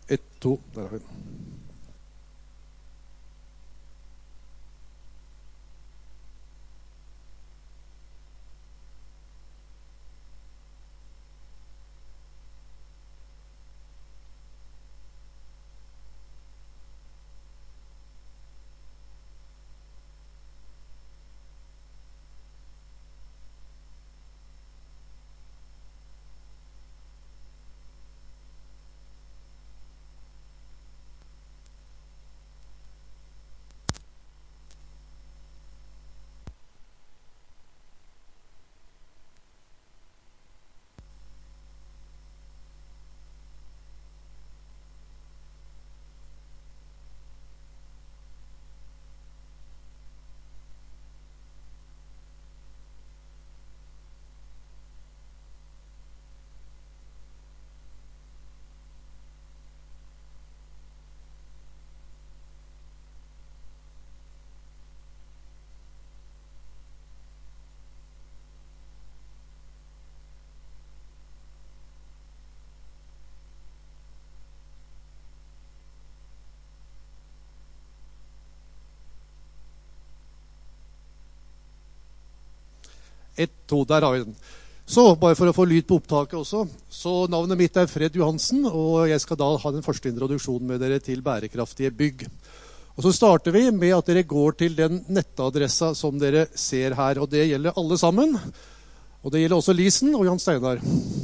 1, 2, der har vi den. Et, to, der har vi den. Så, bare for å få lyd på opptaket også, så navnet mitt Fred Johansen, og jeg skal da ha den første introduksjonen med dere til bærekraftige bygg. Og så starter vi med at dere går til den nettadressa som dere ser her, og det gjelder alle sammen. Og det gjelder også Lisen og Jan Steinar.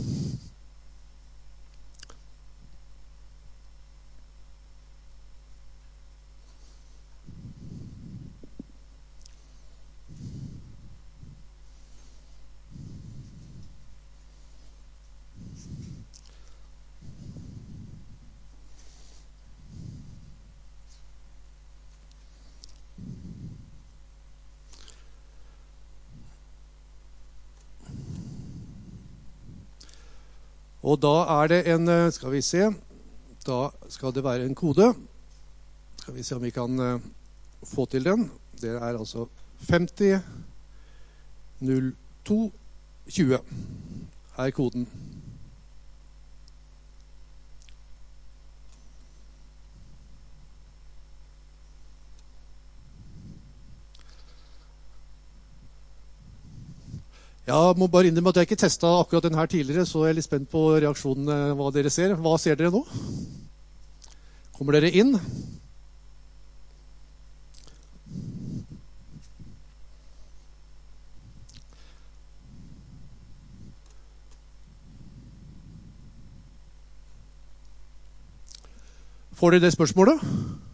Og da er det en, skal vi se, da skal det være en kode. Skal vi se om vi kan få til den. Det er altså 50 02 20 er koden. Jeg må bare innrømme at jeg ikke testet akkurat den her tidligere, så jeg er litt spent på reaksjonene, hva dere ser. Hva ser dere nå? Kommer dere inn? Får dere det spørsmålet?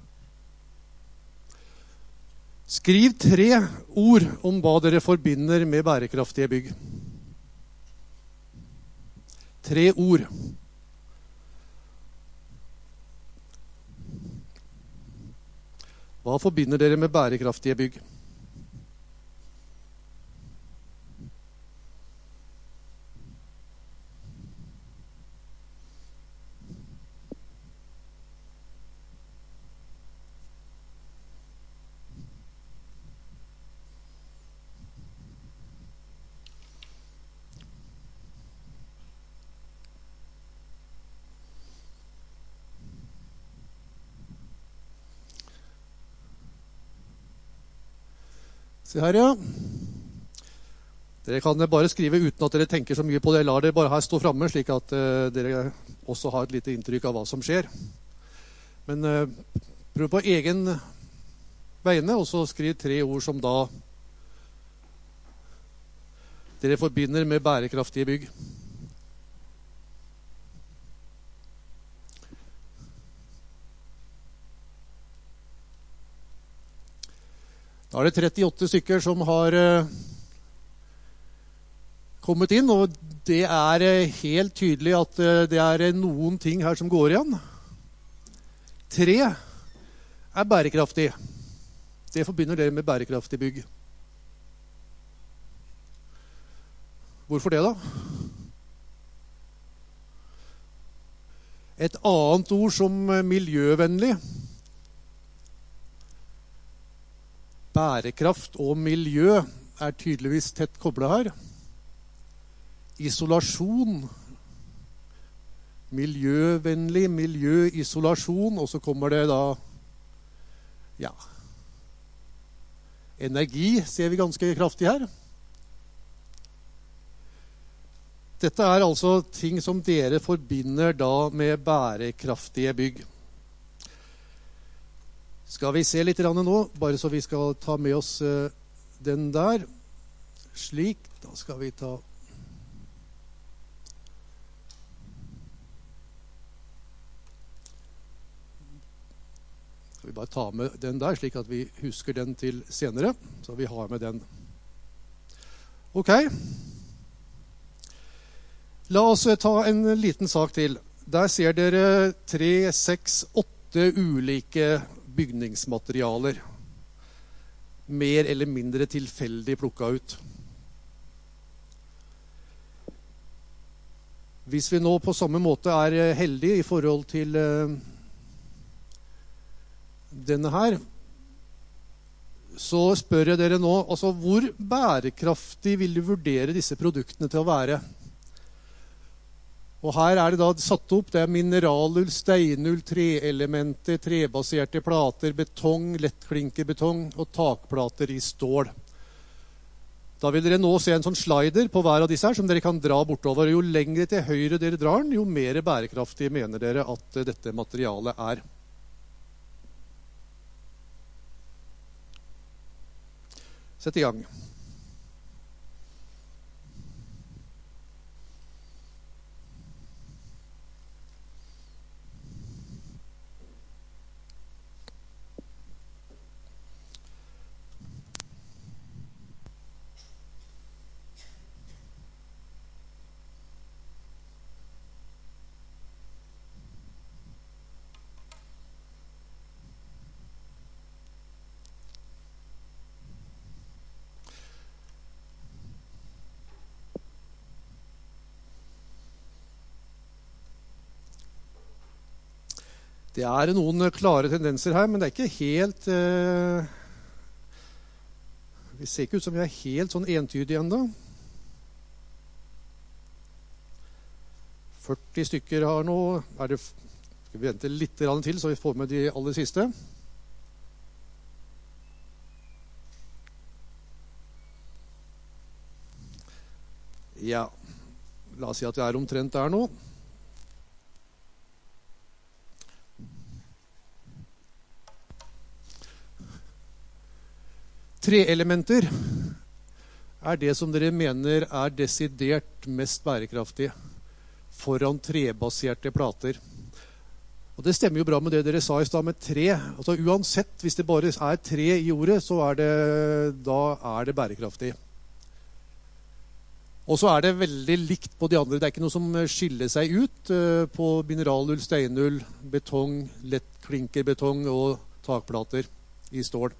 Skriv 3 ord om hva dere forbinder med bærekraftige bygg. 3 ord. Hva forbinder dere med bærekraftige bygg? Se her, ja. Dere kan bare skrive uten at dere tenker så mye på det. La det bare her stå fremme, slik at dere også har et lite inntrykk av hva som skjer. Men prøv på egen vegne, og så skriv 3 ord som da dere forbinder med bærekraftige bygg. Da er det 38 stykker som har kommet inn, og det er helt tydelig at det er noen ting her som går igjen. 3 er bærekraftig. Det forbinder dere med bærekraftig bygg. Hvorfor det da? Et annet ord som miljøvennlig. Bærekraft og miljø er tydeligvis tett koblet her. Isolasjon miljøvennlig, miljøisolasjon, og så kommer det da, ja, energi ser vi ganske kraftig her. Dette er altså ting som dere forbinder da med bærekraftige bygg. Skal vi se litt nå, bare så vi skal ta med oss den der. Slik, da skal vi ta... Skal vi bare ta med den der, slik at vi husker den til senere, så vi har med den. Ok. La oss ta en liten sak til. Der ser dere 3, 6, 8 ulike bygningsmaterialer. Mer eller mindre tilfeldig plukket ut. Hvis vi nå på samme måte er heldige i forhold til denne her, så spør jeg dere nå, altså hvor bærekraftig vil du vurdere disse produktene til å være? Og her er det da satt opp, det er mineralull, steinull, treelementer, trebaserte plater, betong, lettklinkerbetong og takplater i stål. Da vil dere nå se en sånn slider på hver av disse her, som dere kan dra bortover. Jo lengre til høyre dere drar den, jo mer bærekraftig mener dere at dette materialet er. Sett i gang. Det er noen klare tendenser her, men det er ikke helt... vi ser ikke ut som vi er helt sånn entydige enda. 40 stykker har nå... Skal vi vente litt til, så vi får med de aller siste. Ja, la oss si at vi er omtrent der nå. Treelementer er det som dere mener er desidert mest bærekraftig foran trebaserte plater. Og det stemmer jo bra med det dere sa i sted med tre. Altså uansett, hvis det bare er tre i ordet, så da er det bærekraftig. Og så er det veldig likt på de andre. Det er ikke noe som skiller seg ut på mineralull, steinull, betong, lettklinkerbetong og takplater i stål.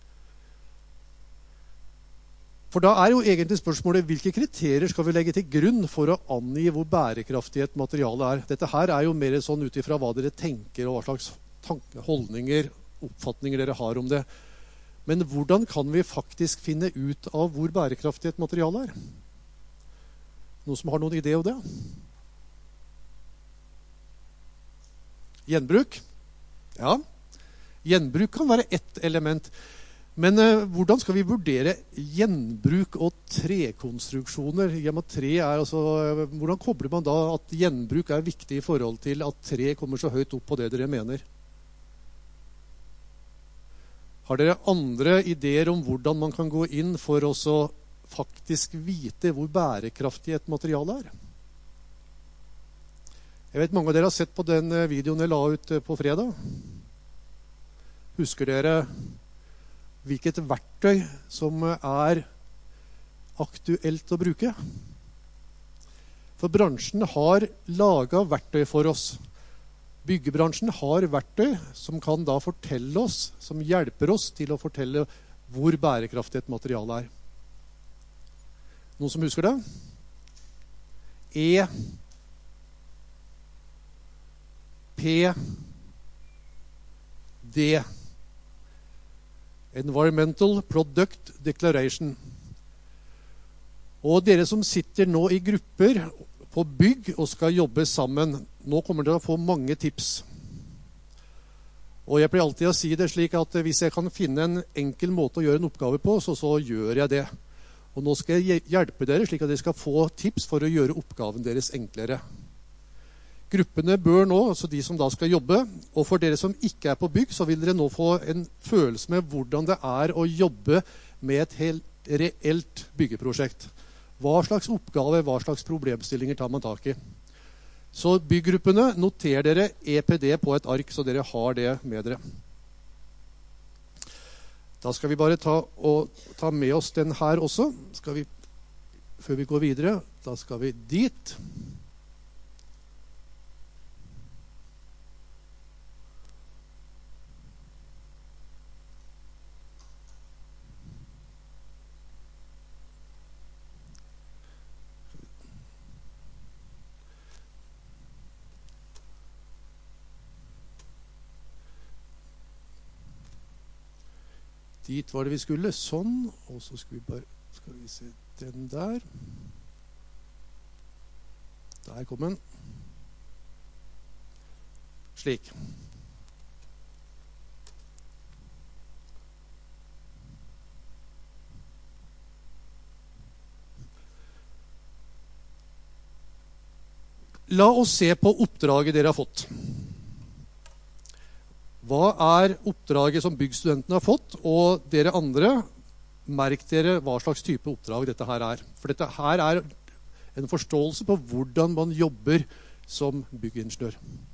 For da er jo egentlig spørsmålet, hvilke kriterier skal vi legge til grunn for å angi hvor bærekraftig et materiale er? Dette her er jo mer sånn ut ifra hva dere tenker og hva slags holdninger, oppfatninger dere har om det. Men hvordan kan vi faktisk finne ut av hvor bærekraftig et materiale er? Noen som har noen idé om det? Gjenbruk? Ja. Gjenbruk kan være ett element. Men hvordan skal vi vurdere gjenbruk og trekonstruksjoner? Hvordan kobler man da at gjenbruk er viktig i forhold til at tre kommer så høyt opp på det dere mener? Har dere andre ideer om hvordan man kan gå inn for å faktisk vite hvor bærekraftig et materiale er? Jeg vet mange av dere har sett på den videoen jeg la ut på fredag. Husker dere hvilket verktøy som er aktuelt å bruke? For bransjen har laget verktøy for oss. Byggebransjen har verktøy som kan da fortelle oss, som hjelper oss til å fortelle hvor bærekraftig et materiale er. Noen som husker det? E, P, D. Environmental Product Declaration. Og dere som sitter nå i grupper, på bygg og skal jobbe sammen. Nå kommer dere å få mange tips. Og jeg pleier alltid å si det slik at hvis jeg kan finne en enkel måte å gjøre en oppgave på, så gjør jeg det. Og nå skal jeg hjelpe dere slik at dere skal få tips for å gjøre oppgaven deres enklere. Gruppene bør nå, altså de som da skal jobbe, og for dere som ikke er på bygg, så vil dere nå få en følelse med hvordan det er å jobbe med et helt reelt byggeprosjekt. Hva slags oppgave, hva slags problemstillinger tar man tak i? Så byggruppene, noter dere EPD på et ark, så dere har det med dere. Da skal vi bare ta med oss den her også. Før vi går videre, da skal vi dit. Dit var det vi skulle, sånn, og så skal vi se den der. Der kom den. Slik. La oss se på oppdraget dere har fått. Hva er oppdraget som byggstudentene har fått, og dere andre, merk dere hva slags type oppdrag dette her er. For dette her er en forståelse på hvordan man jobber som byggingeniør.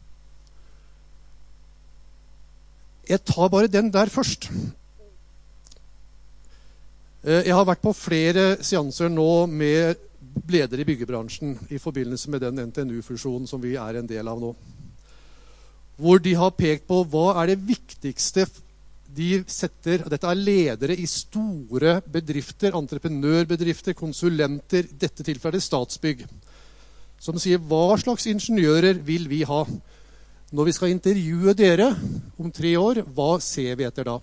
Jeg tar bare den der først. Jeg har vært på flere seanser nå med ledere i byggebransjen i forbindelse med den NTNU-fusjonen som vi er en del av nå. Hvor de har pekt på hva er det viktigste de setter. Dette er ledere i store bedrifter, entreprenørbedrifter, konsulenter, dette tilfellet Statsbygg, som sier hva slags ingeniører vil vi ha? Når vi skal intervjue dere om 3 år, hva ser vi etter da?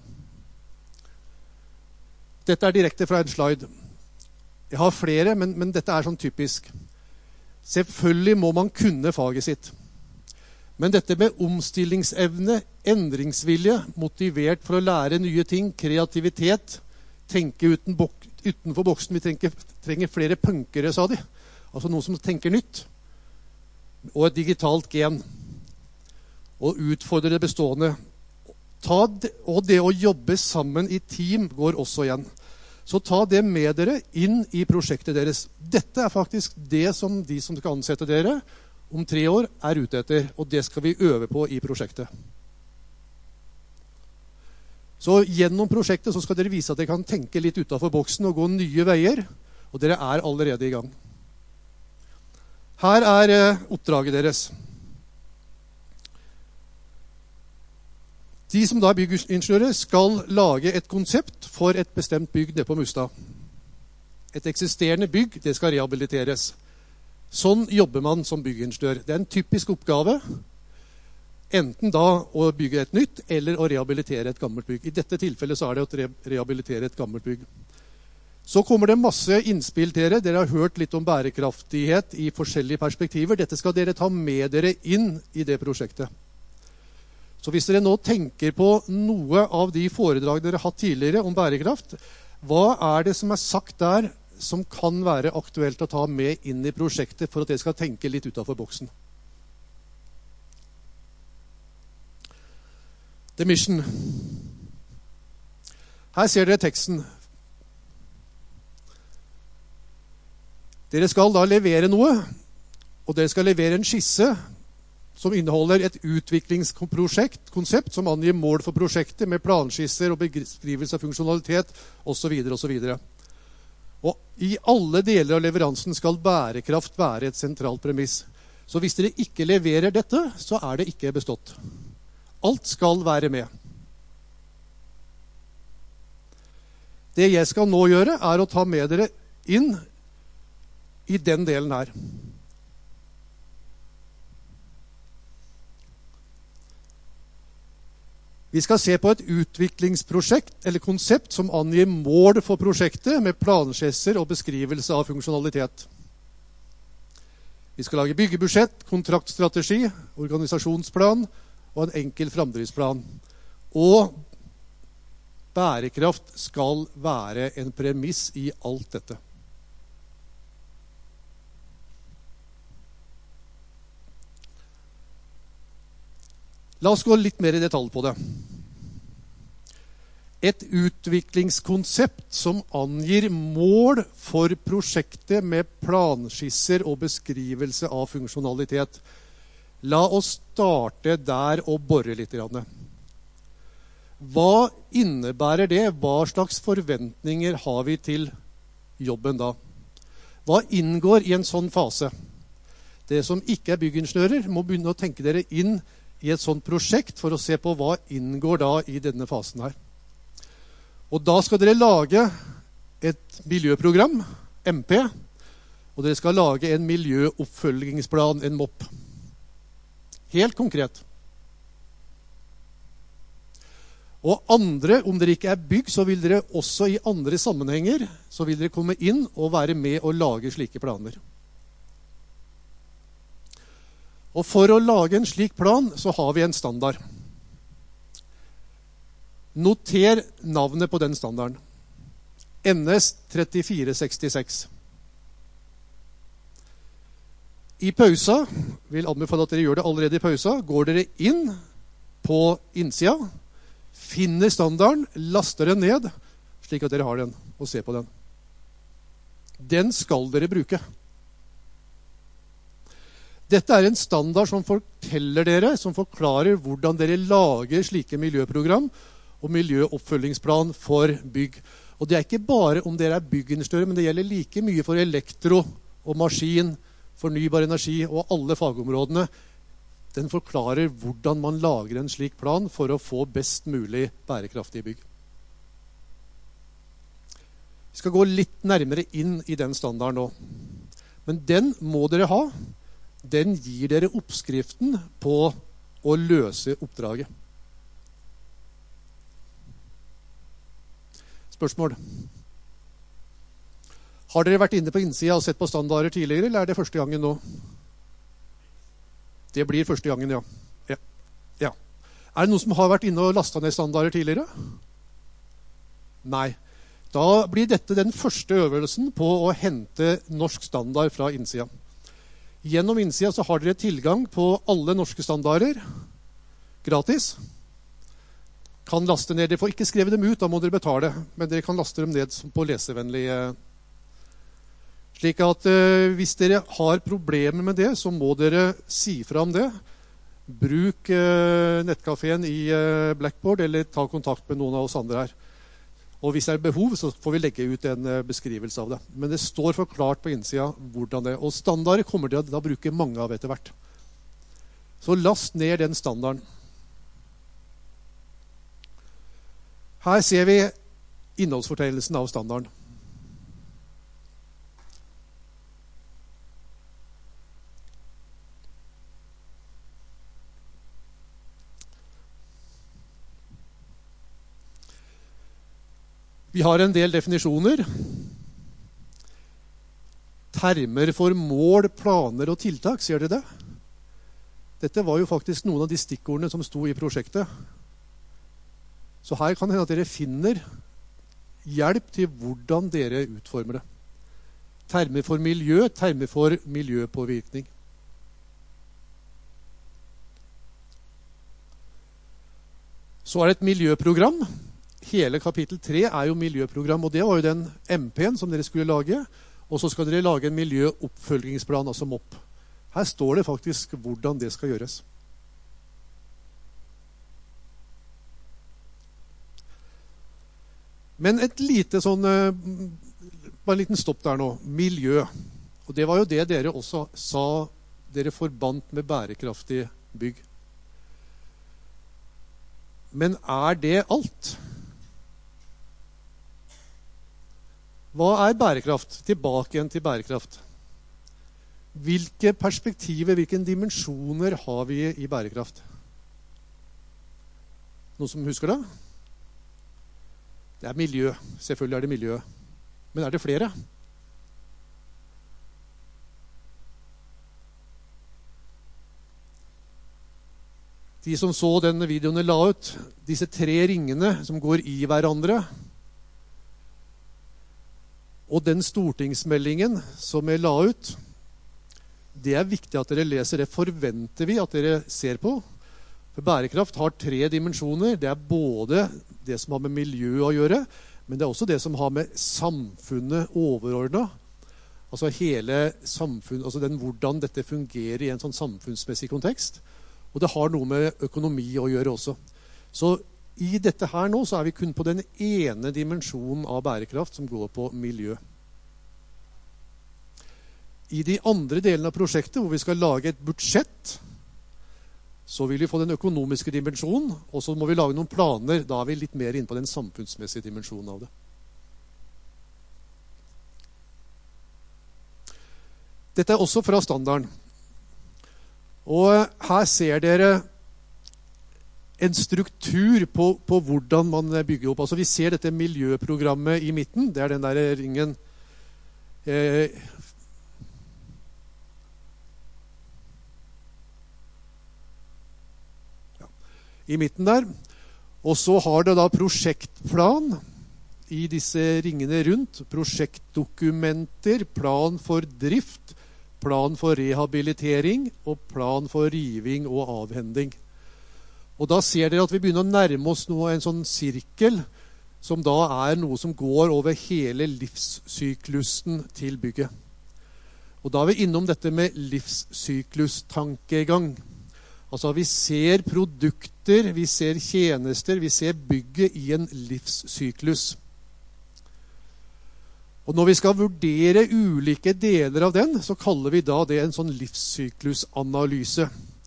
Dette er direkte fra en slide. Jeg har flere, men dette er sånn typisk. Selvfølgelig må man kunne faget sitt. Men dette med omstillingsevne, endringsvilje, motivert for å lære nye ting, kreativitet, tenke utenfor boksen. Vi trenger flere punkere, sa de. Altså noen som tenker nytt. Og et digitalt gen. Og utfordre det bestående. Og det å jobbe sammen i team går også igjen. Så ta det med dere inn i prosjektet deres. Dette er faktisk det som de som skal ansette dere om 3 år er ute etter, og det skal vi øve på i prosjektet. Så gjennom prosjektet så skal dere vise at dere kan tenke litt utenfor boksen og gå nye veier, og dere er allerede i gang. Her er oppdraget deres. De som da er byggingeniører skal lage et konsept for et bestemt bygg nede på Mustad. Et eksisterende bygg, det skal rehabiliteres. Sånn jobber man som byggingeniør. Det er en typisk oppgave, enten da å bygge et nytt, eller å rehabilitere et gammelt bygg. I dette tilfellet så er det å rehabilitere et gammelt bygg. Så kommer det masse innspill til dere. Dere har hørt litt om bærekraftighet i forskjellige perspektiver. Dette skal dere ta med dere inn i det prosjektet. Så hvis dere nå tenker på noe av de foredrag dere har hatt tidligere om bærekraft, hva er det som er sagt der som kan være aktuelt å ta med inn i prosjektet for at dere skal tenke litt utenfor boksen? The mission. Her ser dere teksten. Dere skal da levere noe, og dere skal levere en skisse som inneholder et utviklingskonsept som angir mål for prosjektet med planskisser og beskrivelse av funksjonalitet, osv. osv. Og i alle deler av leveransen skal bærekraft være et sentralt premiss. Så hvis dere ikke leverer dette, så er det ikke bestått. Alt skal være med. Det jeg skal nå gjøre, er å ta med dere inn i den delen her. Vi skal se på et utviklingsprosjekt eller konsept som angir mål for prosjektet med planskisser og beskrivelse av funksjonalitet. Vi skal lage byggebudsjett, kontraktstrategi, organisasjonsplan og en enkel framdriftsplan. Og bærekraft skal være en premiss i alt dette. La oss gå litt mer i detalj på det. Et utviklingskonsept som angir mål for prosjektet med planskisser og beskrivelse av funksjonalitet. La oss starte der og bore litt. Hva innebærer det? Hva slags forventninger har vi til jobben da? Hva inngår i en sånn fase? Dere som ikke er byggingeniører må begynne å tenke dere inn i et sånt prosjekt for å se på hva inngår da i denne fasen her. Og da skal dere lage et miljøprogram, MP, og dere skal lage en miljøoppfølgingsplan, en MOP. Helt konkret. Og andre, om dere ikke er bygg, så vil dere også i andre sammenhenger, så vil dere komme inn og være med og lage slike planer. Og for å lage en slik plan, så har vi en standard. Noter navnet på den standarden. NS 3466. I pausa, vil anbefale at dere gjør det allerede i pausa, går dere inn på innsida, finner standarden, laster den ned, slik at dere har den og ser på den. Den skal dere bruke. Dette er en standard som forteller dere, som forklarer hvordan dere lager slike miljøprogram og miljøoppfølgingsplan for bygg. Og det er ikke bare om dere er byggingeniører, men det gjelder like mye for elektro og maskin, fornybar energi og alle fagområdene. Den forklarer hvordan man lager en slik plan for å få best mulig bærekraftige bygg. Vi skal gå litt nærmere inn i den standarden nå. Men den må dere ha. Den gir dere oppskriften på å løse oppdraget. Spørsmål. Har dere vært inne på innsida og sett på standarder tidligere, eller er det første gangen nå? Det blir første gangen, ja. Ja. Er det noen som har vært inne og lastet ned standarder tidligere? Nei. Da blir dette den første øvelsen på å hente norsk standard fra innsida. Gjennom innsida så har dere tilgang på alle norske standarder, gratis. Kan laste ned, dere får ikke skrevet dem ut, da må dere betale, men dere kan laste dem ned på lesevennlige. Slik at hvis dere har problemer med det, så må dere si fra om det. Bruk nettkaféen i Blackboard, eller ta kontakt med noen av oss andre her. Og hvis det er behov, så får vi legge ut en beskrivelse av det. Men det står forklart på innsida hvordan det er. Og standarder kommer dere til å bruke mange av etter hvert. Så last ned den standarden. Her ser vi innholdsfortegnelsen av standarden. Vi har en del definisjoner. Termer for mål, planer og tiltak, ser dere det? Dette var jo faktisk noen av de stikkordene som sto i prosjektet. Så her kan det hende at dere finner hjelp til hvordan dere utformer det. Termer for miljø, termer for miljøpåvirkning. Så er det et miljøprogram. Hele kapittel 3 er jo miljøprogram, og det var jo den MP-en som dere skulle lage. Og så skal dere lage en miljøoppfølgingsplan, altså MOP. Her står det faktisk hvordan det skal gjøres. Men et lite sånn, bare en liten stopp der nå, miljø. Og det var jo det dere også sa dere forbandt med bærekraftig bygg. Men er det alt? Hva er bærekraft? Tilbake igjen til bærekraft. Hvilke perspektiver, hvilke dimensjoner har vi i bærekraft? Noen som husker det? Det er miljø. Selvfølgelig er det miljø. Men er det flere? De som så denne videoen jeg la ut, disse 3 ringene som går i hverandre, og den stortingsmeldingen som jeg la ut, det er viktig at dere leser. Det forventer vi at dere ser på. For bærekraft har 3 dimensjoner. Det er både det som har med miljø å gjøre, men det er også det som har med samfunnet overordnet. Altså hele samfunn, altså hvordan dette fungerer i en sånn samfunnsmessig kontekst. Og det har noe med økonomi å gjøre også. Så i dette her nå så er vi kun på den ene dimensjonen av bærekraft som går på miljø. I de andre delene av prosjektet, hvor vi skal lage et budsjett, så vil vi få den økonomiske dimensjonen, og så må vi lage noen planer. Da er vi litt mer inne på den samfunnsmessige dimensjonen av det. Dette er også fra standarden. Og her ser dere en struktur på hvordan man bygger opp. Altså vi ser dette miljøprogrammet i midten. Det er den der ringen i midten der. Og så har det da prosjektplan i disse ringene rundt. Prosjektdokumenter, plan for drift, plan for rehabilitering og plan for riving og avhending. Og da ser dere at vi begynner å nærme oss noe, en sånn sirkel, som da er noe som går over hele livssyklusen til bygget. Og da er vi innom dette med livssyklustankegang. Altså vi ser produkter, vi ser tjenester, vi ser bygget i en livssyklus. Og når vi skal vurdere ulike deler av den, så kaller vi da det en sånn livssyklusanalyse.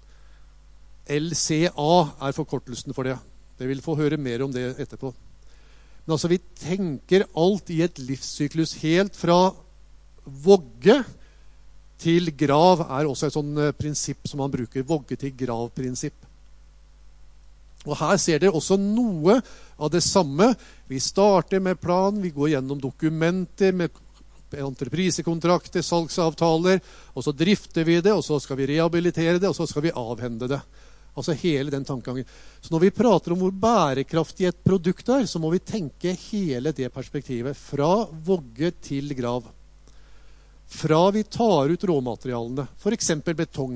LCA er forkortelsen for det. Jeg vil få høre mer om det etterpå. Men altså vi tenker alt i et livssyklus helt fra vogge til grav er også et sånn prinsipp som man bruker. Vogge til grav-prinsipp. Og her ser dere også noe av det samme. Vi starter med plan, vi går gjennom dokumenter med entreprisekontrakter, salgsavtaler, og så drifter vi det, og så skal vi rehabilitere det, og så skal vi avhende det. Altså hele den tankegangen. Så når vi prater om hvor bærekraftig et produkt er, så må vi tenke hele det perspektivet, fra vogge til grav. Fra vi tar ut råmaterialene, for eksempel betong.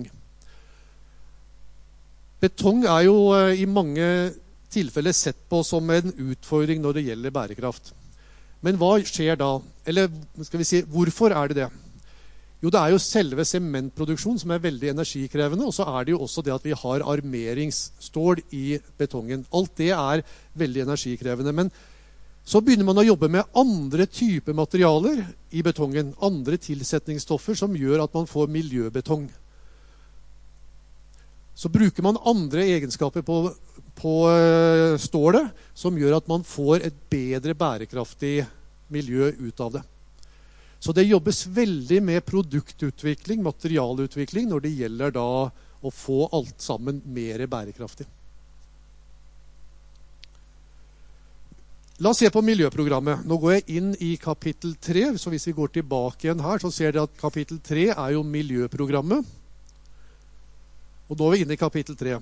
Betong er jo i mange tilfeller sett på som en utfordring når det gjelder bærekraft. Men hva skjer da? Eller skal vi si, hvorfor er det det? Jo, det er jo selve sementproduksjon som er veldig energikrevende, og så er det jo også det at vi har armeringsstål i betongen. Alt det er veldig energikrevende, men så begynner man å jobbe med andre typer materialer i betongen, andre tilsetningsstoffer som gjør at man får miljøbetong. Så bruker man andre egenskaper på stålet som gjør at man får et bedre bærekraftig miljø ut av det. Så det jobbes veldig med produktutvikling, materialutvikling, når det gjelder da å få alt sammen mer bærekraftig. La oss se på miljøprogrammet. Nå går jeg inn i kapittel 3, så hvis vi går tilbake igjen her, så ser dere at kapittel 3 er jo miljøprogrammet. Og nå er vi inne i kapittel 3.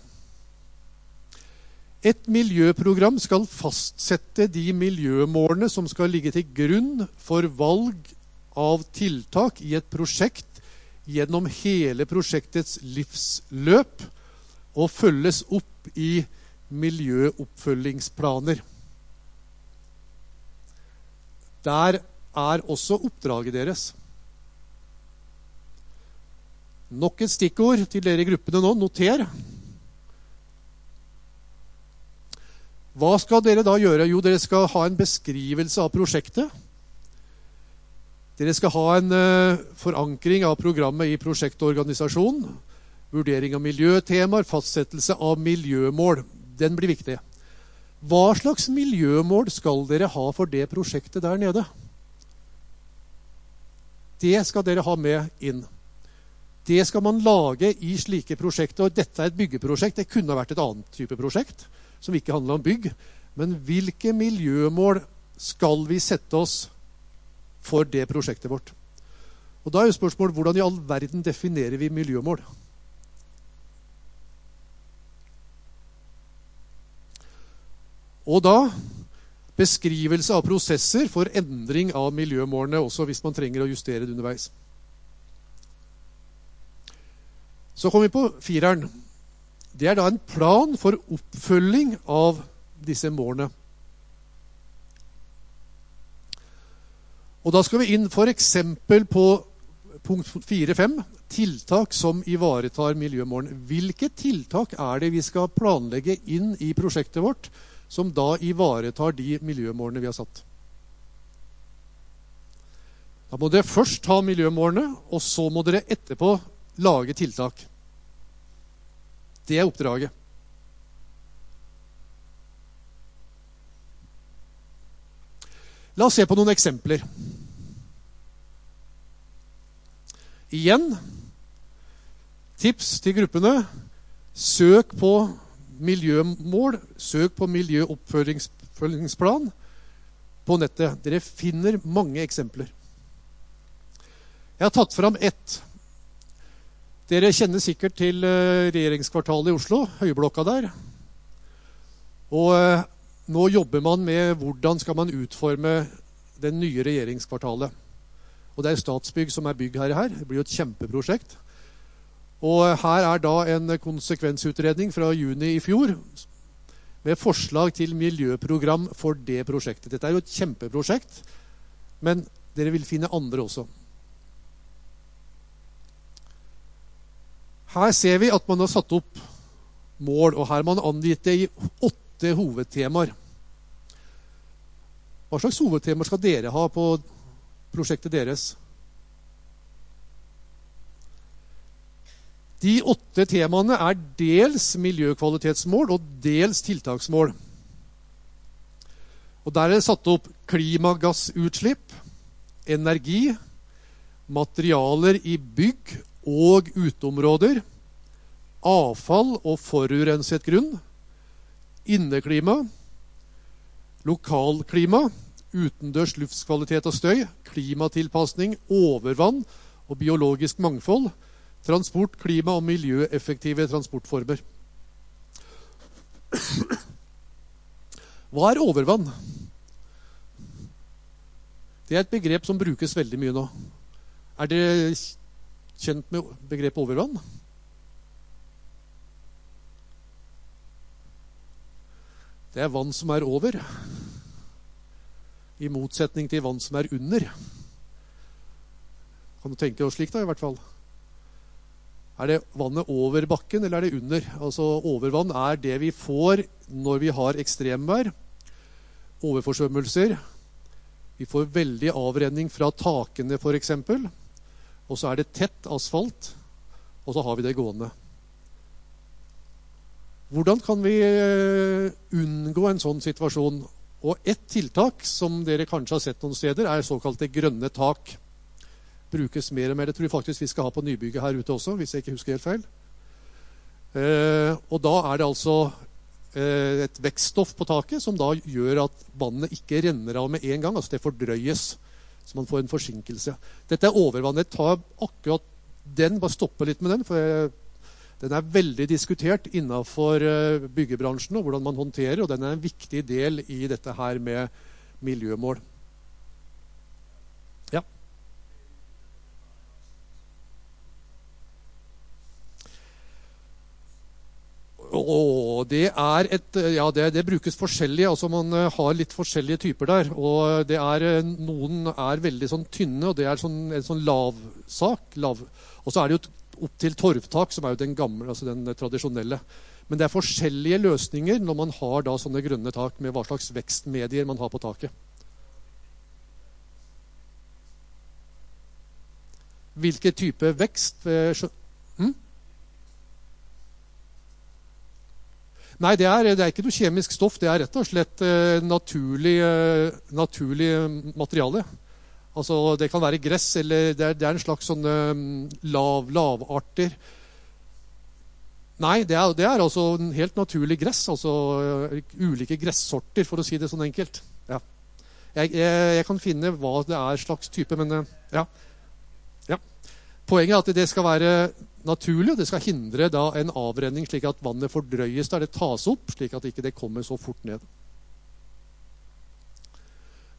Et miljøprogram skal fastsette de miljømålene som skal ligge til grunn for valg av tiltak i et prosjekt gjennom hele prosjektets livsløp og følges opp i miljøoppfølgingsplaner. Der er også oppdraget deres. Nok et stikkord til dere i gruppene nå. Noter. Hva skal dere da gjøre? Jo, dere skal ha en beskrivelse av prosjektet. Dere skal ha en forankring av programmet i prosjektorganisasjonen. Vurdering av miljøtemaer, fastsettelse av miljømål. Den blir viktig. Hva slags miljømål skal dere ha for det prosjektet der nede? Det skal dere ha med inn. Det skal man lage i slike prosjekter, og dette er et byggeprosjekt. Det kunne ha vært et annet type prosjekt, som ikke handler om bygg. Men hvilke miljømål skal vi sette oss for det prosjektet vårt? Og da er jo spørsmålet, hvordan i all verden definerer vi miljømål? Og da beskrivelse av prosesser for endring av miljømålene, også hvis man trenger å justere det underveis. Så kommer vi på 4. Det er da en plan for oppfølging av disse målene. Og da skal vi inn for eksempel på punkt 4.5, tiltak som ivaretar miljømålene. Hvilke tiltak er det vi skal planlegge inn i prosjektet vårt, som da ivaretar de miljømålene vi har satt? Da må dere først ha miljømålene, og så må dere etterpå lage tiltak. Det er oppdraget. La oss se på noen eksempler. Igjen, tips til gruppene. Søk på miljømål, søk på miljøoppfølgingsplan på nettet. Dere finner mange eksempler. Jeg har tatt fram ett. Dere kjenner sikkert til regjeringskvartalet i Oslo, høyblokka der. Og nå jobber man med hvordan skal man utforme det nye regjeringskvartalet. Og det er Statsbygg som er bygg her. Det blir jo et kjempeprosjekt. Og her er da en konsekvensutredning fra juni i fjor med forslag til miljøprogram for det prosjektet. Dette er jo et kjempeprosjekt, men dere vil finne andre også. Her ser vi at man har satt opp mål, og her har man angitt det i 8 hovedtemaer. Hva slags hovedtemaer skal dere ha på prosjektet deres? De 8 temaene er dels miljøkvalitetsmål og dels tiltaksmål. Og der er det satt opp klimagassutslipp, energi, materialer i bygg og uteområder, avfall og forurenset grunn, inneklima, lokalklima, utendørs luftskvalitet og støy, klimatilpasning, overvann og biologisk mangfold, transport, klima og miljøeffektive transportformer. Hva er overvann? Det er et begrep som brukes veldig mye nå. Er dere kjent med begrepet overvann? Det er vann som er over, i motsetning til vann som er under. Kan du tenke oss slik da, i hvert fall? Er det vannet over bakken, eller er det under? Altså, overvann er det vi får når vi har ekstremvær, overforsvømmelser. Vi får veldig avrenning fra takene, for eksempel. Og så er det tett asfalt, og så har vi det gående. Hvordan kan vi unngå en sånn situasjon? Og et tiltak som dere kanskje har sett noen steder, er såkalte grønne tak. Brukes mer og mer. Det tror jeg faktisk vi skal ha på nybygget her ute også, hvis jeg ikke husker helt feil. Og da er det altså et vekststoff på taket som da gjør at vannet ikke renner av med en gang. Altså det fordrøyes, så man får en forsinkelse. Dette er overvannet. Ta akkurat den, bare stoppe litt med den, for den er veldig diskutert innenfor byggebransjen og hvordan man håndterer, og den er en viktig del i dette her med miljømål. Ja. Og det er det brukes forskjellig, altså man har litt forskjellige typer der, og det er, noen er veldig sånn tynne, og det er en sånn lav sak, og så er det jo opp til torvtak, som er jo den gamle, altså den tradisjonelle. Men det er forskjellige løsninger når man har da sånne grønne tak, med hva slags vekstmedier man har på taket. Hvilke type vekst? Nei, det er ikke noe kjemisk stoff, det er rett og slett naturlig materiale. Altså, det kan være gress, eller det er en slags sånne lavarter. Nei, det er altså en helt naturlig gress, altså ulike gressorter, for å si det sånn enkelt. Ja. Jeg kan finne hva det er slags type, men ja. Poenget er at det skal være naturlig, og det skal hindre da en avrenning slik at vannet fordrøyes der det tas opp, slik at ikke det kommer så fort ned.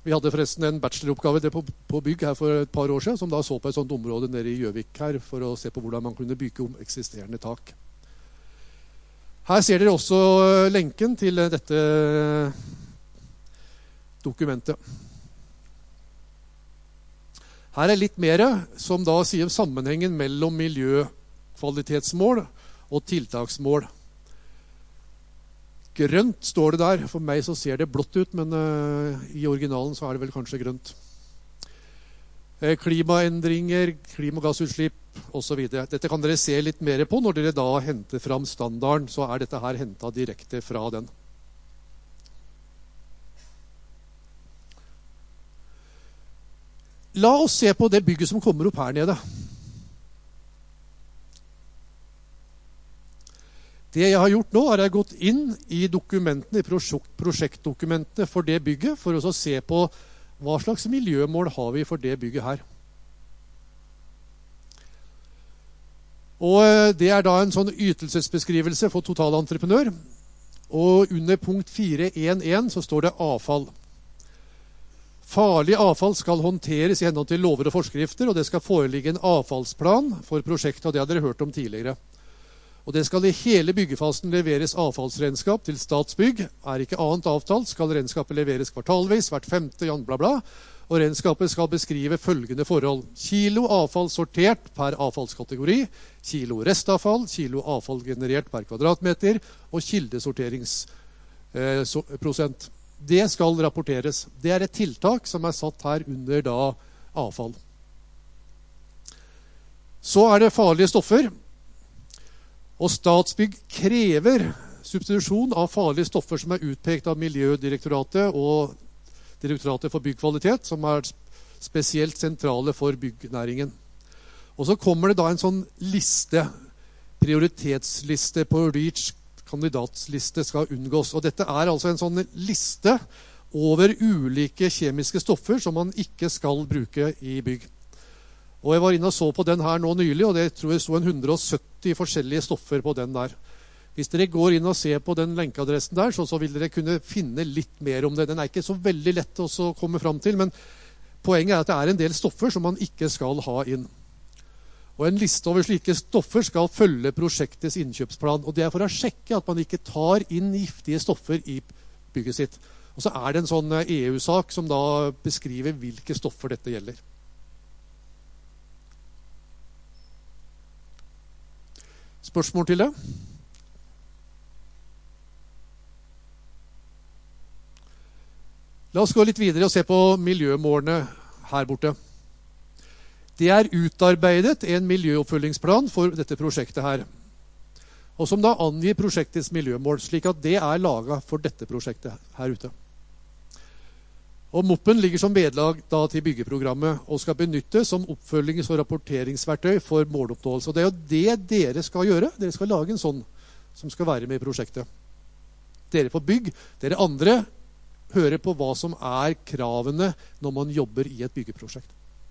Vi hadde forresten en bacheloroppgave på bygg her for et par år siden, som da så på et sånt område nede i Gjøvik her, for å se på hvordan man kunne bygge om eksisterende tak. Her ser dere også lenken til dette dokumentet. Her er litt mer som da sier sammenhengen mellom miljøkvalitetsmål og tiltaksmål. Grønt står det der. For meg så ser det blått ut, men i originalen så er det vel kanskje grønt. Klimaendringer, klimagassutslipp og så videre. Dette kan dere se litt mer på når dere da henter fram standarden, så er dette her hentet direkte fra den. La oss se på det bygget som kommer opp her nede. Det jeg har gjort nå, er jeg gått inn i dokumentene, i prosjektdokumentene for det bygget, for å se på hva slags miljømål har vi for det bygget her. Og det er da en sånn ytelsesbeskrivelse for totalentreprenør. Og under punkt 4.1.1 så står det avfall. Farlig avfall skal håndteres i henhold til lover og forskrifter, og det skal foreligge en avfallsplan for prosjektet, og det har dere hørt om tidligere. Og det skal i hele byggefasen leveres avfallsregnskap til Statsbygg. Er ikke annet avtalt, skal regnskapet leveres kvartalvis, hvert 5. bla bla, og regnskapet skal beskrive følgende forhold. Kilo avfall sortert per avfallskategori, kilo restavfall, kilo avfall generert per kvadratmeter, og kildesorteringsprosent. Det skal rapporteres. Det er et tiltak som er satt her under da avfall. Så er det farlige stoffer. Og Statsbygg krever substitusjon av farlige stoffer som er utpekt av Miljødirektoratet og Direktoratet for byggkvalitet, som er spesielt sentrale for byggnæringen. Og så kommer det da en sånn liste, prioritetsliste på REACH, kandidatsliste skal unngås. Og dette er altså en sånn liste over ulike kjemiske stoffer som man ikke skal bruke i bygg. Og jeg var inne og så på den her nå nylig, og det tror jeg så en 170 forskjellige stoffer på den der. Hvis dere går inn og ser på den lenkeadressen der, så vil dere kunne finne litt mer om det. Den er ikke så veldig lett å komme fram til, men poenget er at det er en del stoffer som man ikke skal ha inn. Og en liste over slike stoffer skal følge prosjektets innkjøpsplan. Og det er for å sjekke at man ikke tar inn giftige stoffer i bygget sitt. Og så er det en sånn EU-sak som da beskriver hvilke stoffer dette gjelder. Spørsmål til det? La oss gå litt videre og se på miljømålene her borte. Det er utarbeidet en miljøoppfølgingsplan for dette prosjektet her, og som da angir prosjektets miljømål, slik at det er laget for dette prosjektet her ute. Og MOP-en ligger som vedlag da til byggeprogrammet og skal benyttes som oppfølgings- og rapporteringsverktøy for måloppnåelse. Og det er jo det dere skal gjøre. Dere skal lage en sånn som skal være med i prosjektet. Dere på bygg, dere andre hører på hva som er kravene når man jobber i et byggeprosjekt.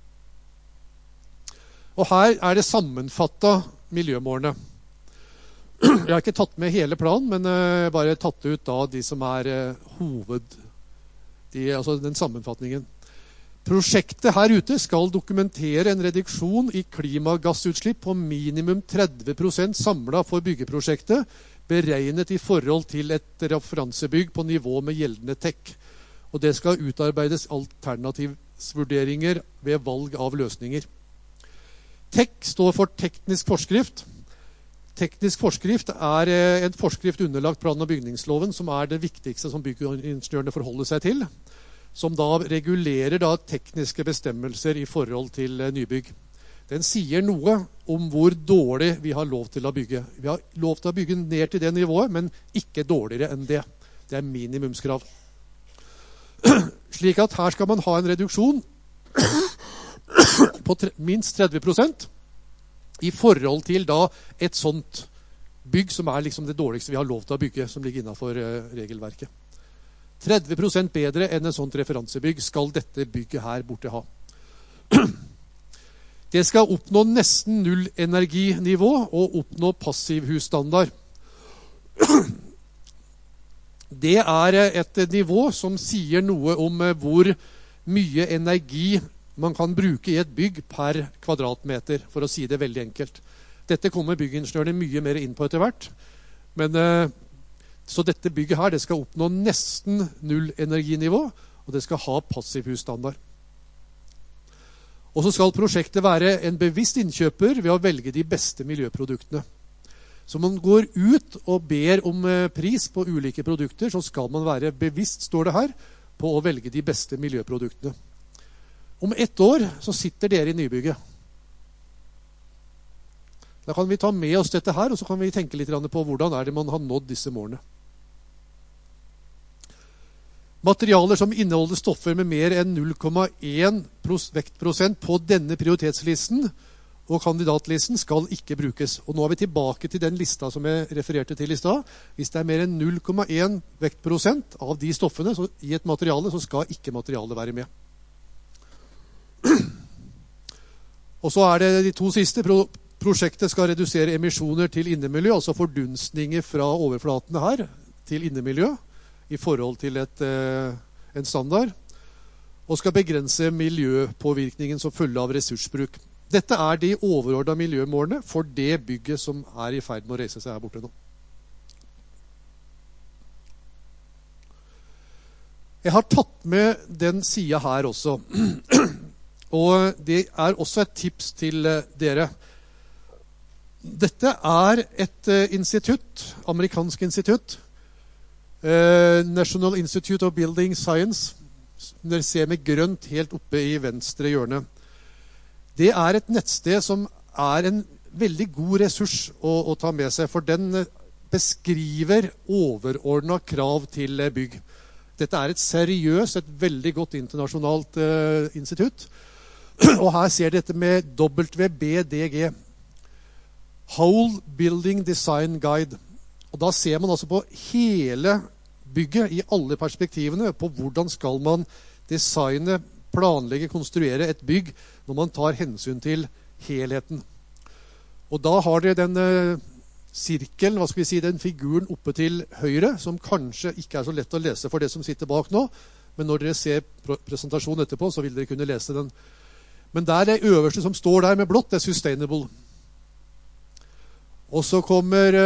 Og her er det sammenfattet miljømålene. Jeg har ikke tatt med hele planen, men bare tatt ut da de som er altså den sammenfatningen. Prosjektet her ute skal dokumentere en reduksjon i klimagassutslipp på minimum 30% samlet for byggeprosjektet, beregnet i forhold til et referansebygg på nivå med gjeldende TEK. Og det skal utarbeides alternativvurderinger ved valg av løsninger. TEK står for teknisk forskrift. Teknisk forskrift er en forskrift underlagt plan- og bygningsloven, som er det viktigste som byggingeniørene forholder seg til, som da regulerer da tekniske bestemmelser i forhold til nybygg. Den sier noe om hvor dårlig vi har lov til å bygge. Vi har lov til å bygge ned til det nivået, men ikke dårligere enn det. Det er minimumskrav. Slik at her skal man ha en reduksjon på minst 30% i forhold til da et sånt bygg som er liksom det dårligste vi har lov til å bygge, som ligger innenfor regelverket. 30% bedre enn et sånt referansebygg skal dette bygget her borte ha. Det skal oppnå nesten null energinivå og oppnå passivhusstandard. Det er et nivå som sier noe om hvor mye energi man kan bruke i et bygg per kvadratmeter, for å si det veldig enkelt. Dette kommer byggingeniørene mye mer inn på etter hvert. Men, så dette bygget her, det skal oppnå nesten null energinivå, og det skal ha passivhusstandard. Og så skal prosjektet være en bevisst innkjøper ved å velge de beste miljøproduktene. Så man går ut og ber om pris på ulike produkter, så skal man være bevisst, står det her, på å velge de beste miljøproduktene. Om 1 år så sitter dere i nybygget. Da kan vi ta med oss dette her, og så kan vi tenke litt på hvordan er det man har nådd disse målene. Materialer som inneholder stoffer med mer enn 0,1 vektprosent på denne prioritetslisten og kandidatlisten skal ikke brukes. Og nå er vi tilbake til den lista som jeg refererte til i stad. Hvis det er mer enn 0,1 vektprosent av de stoffene i et materiale, så skal ikke materialet være med. Og så er det de 2 siste. Prosjektet skal redusere emisjoner til innemiljø, altså fordunstninger fra overflatene her til innemiljø i forhold til en standard, og skal begrense miljøpåvirkningen som følge av ressursbruk. Dette er de overordnede miljømålene for det bygget som er i ferd med å reise seg her borte nå. Jeg har tatt med den siden her også. Og det er også et tips til dere. Dette er et institutt, amerikansk institutt, National Institute of Building Science. Dere ser med grønt helt oppe i venstre hjørne. Det er et nettsted som er en veldig god ressurs å ta med seg, for den beskriver overordnet krav til bygg. Dette er et seriøst, et veldig godt internasjonalt institutt. Og her ser dere dette med WBDG. Whole Building Design Guide. Og da ser man altså på hele bygget i alle perspektivene på hvordan skal man designe, planlegge, konstruere et bygg når man tar hensyn til helheten. Og da har dere den sirkelen, hva skal vi si, den figuren oppe til høyre, som kanskje ikke er så lett å lese for det som sitter bak nå, men når dere ser presentasjonen etterpå, så vil dere kunne lese den. Men der det øverste som står der med blått, det er sustainable. Og så kommer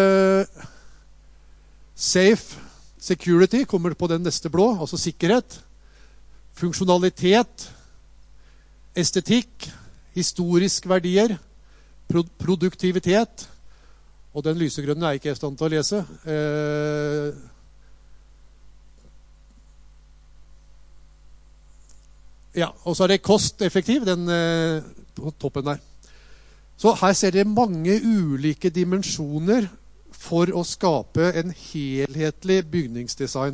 safe, security, kommer på den neste blå, altså sikkerhet, funksjonalitet, estetikk, historisk verdier, produktivitet, og den lysegrønne er ikke i stand til å lese. Ja, og så er det kosteffektiv, den på toppen der. Så her ser dere mange ulike dimensjoner for å skape en helhetlig bygningsdesign.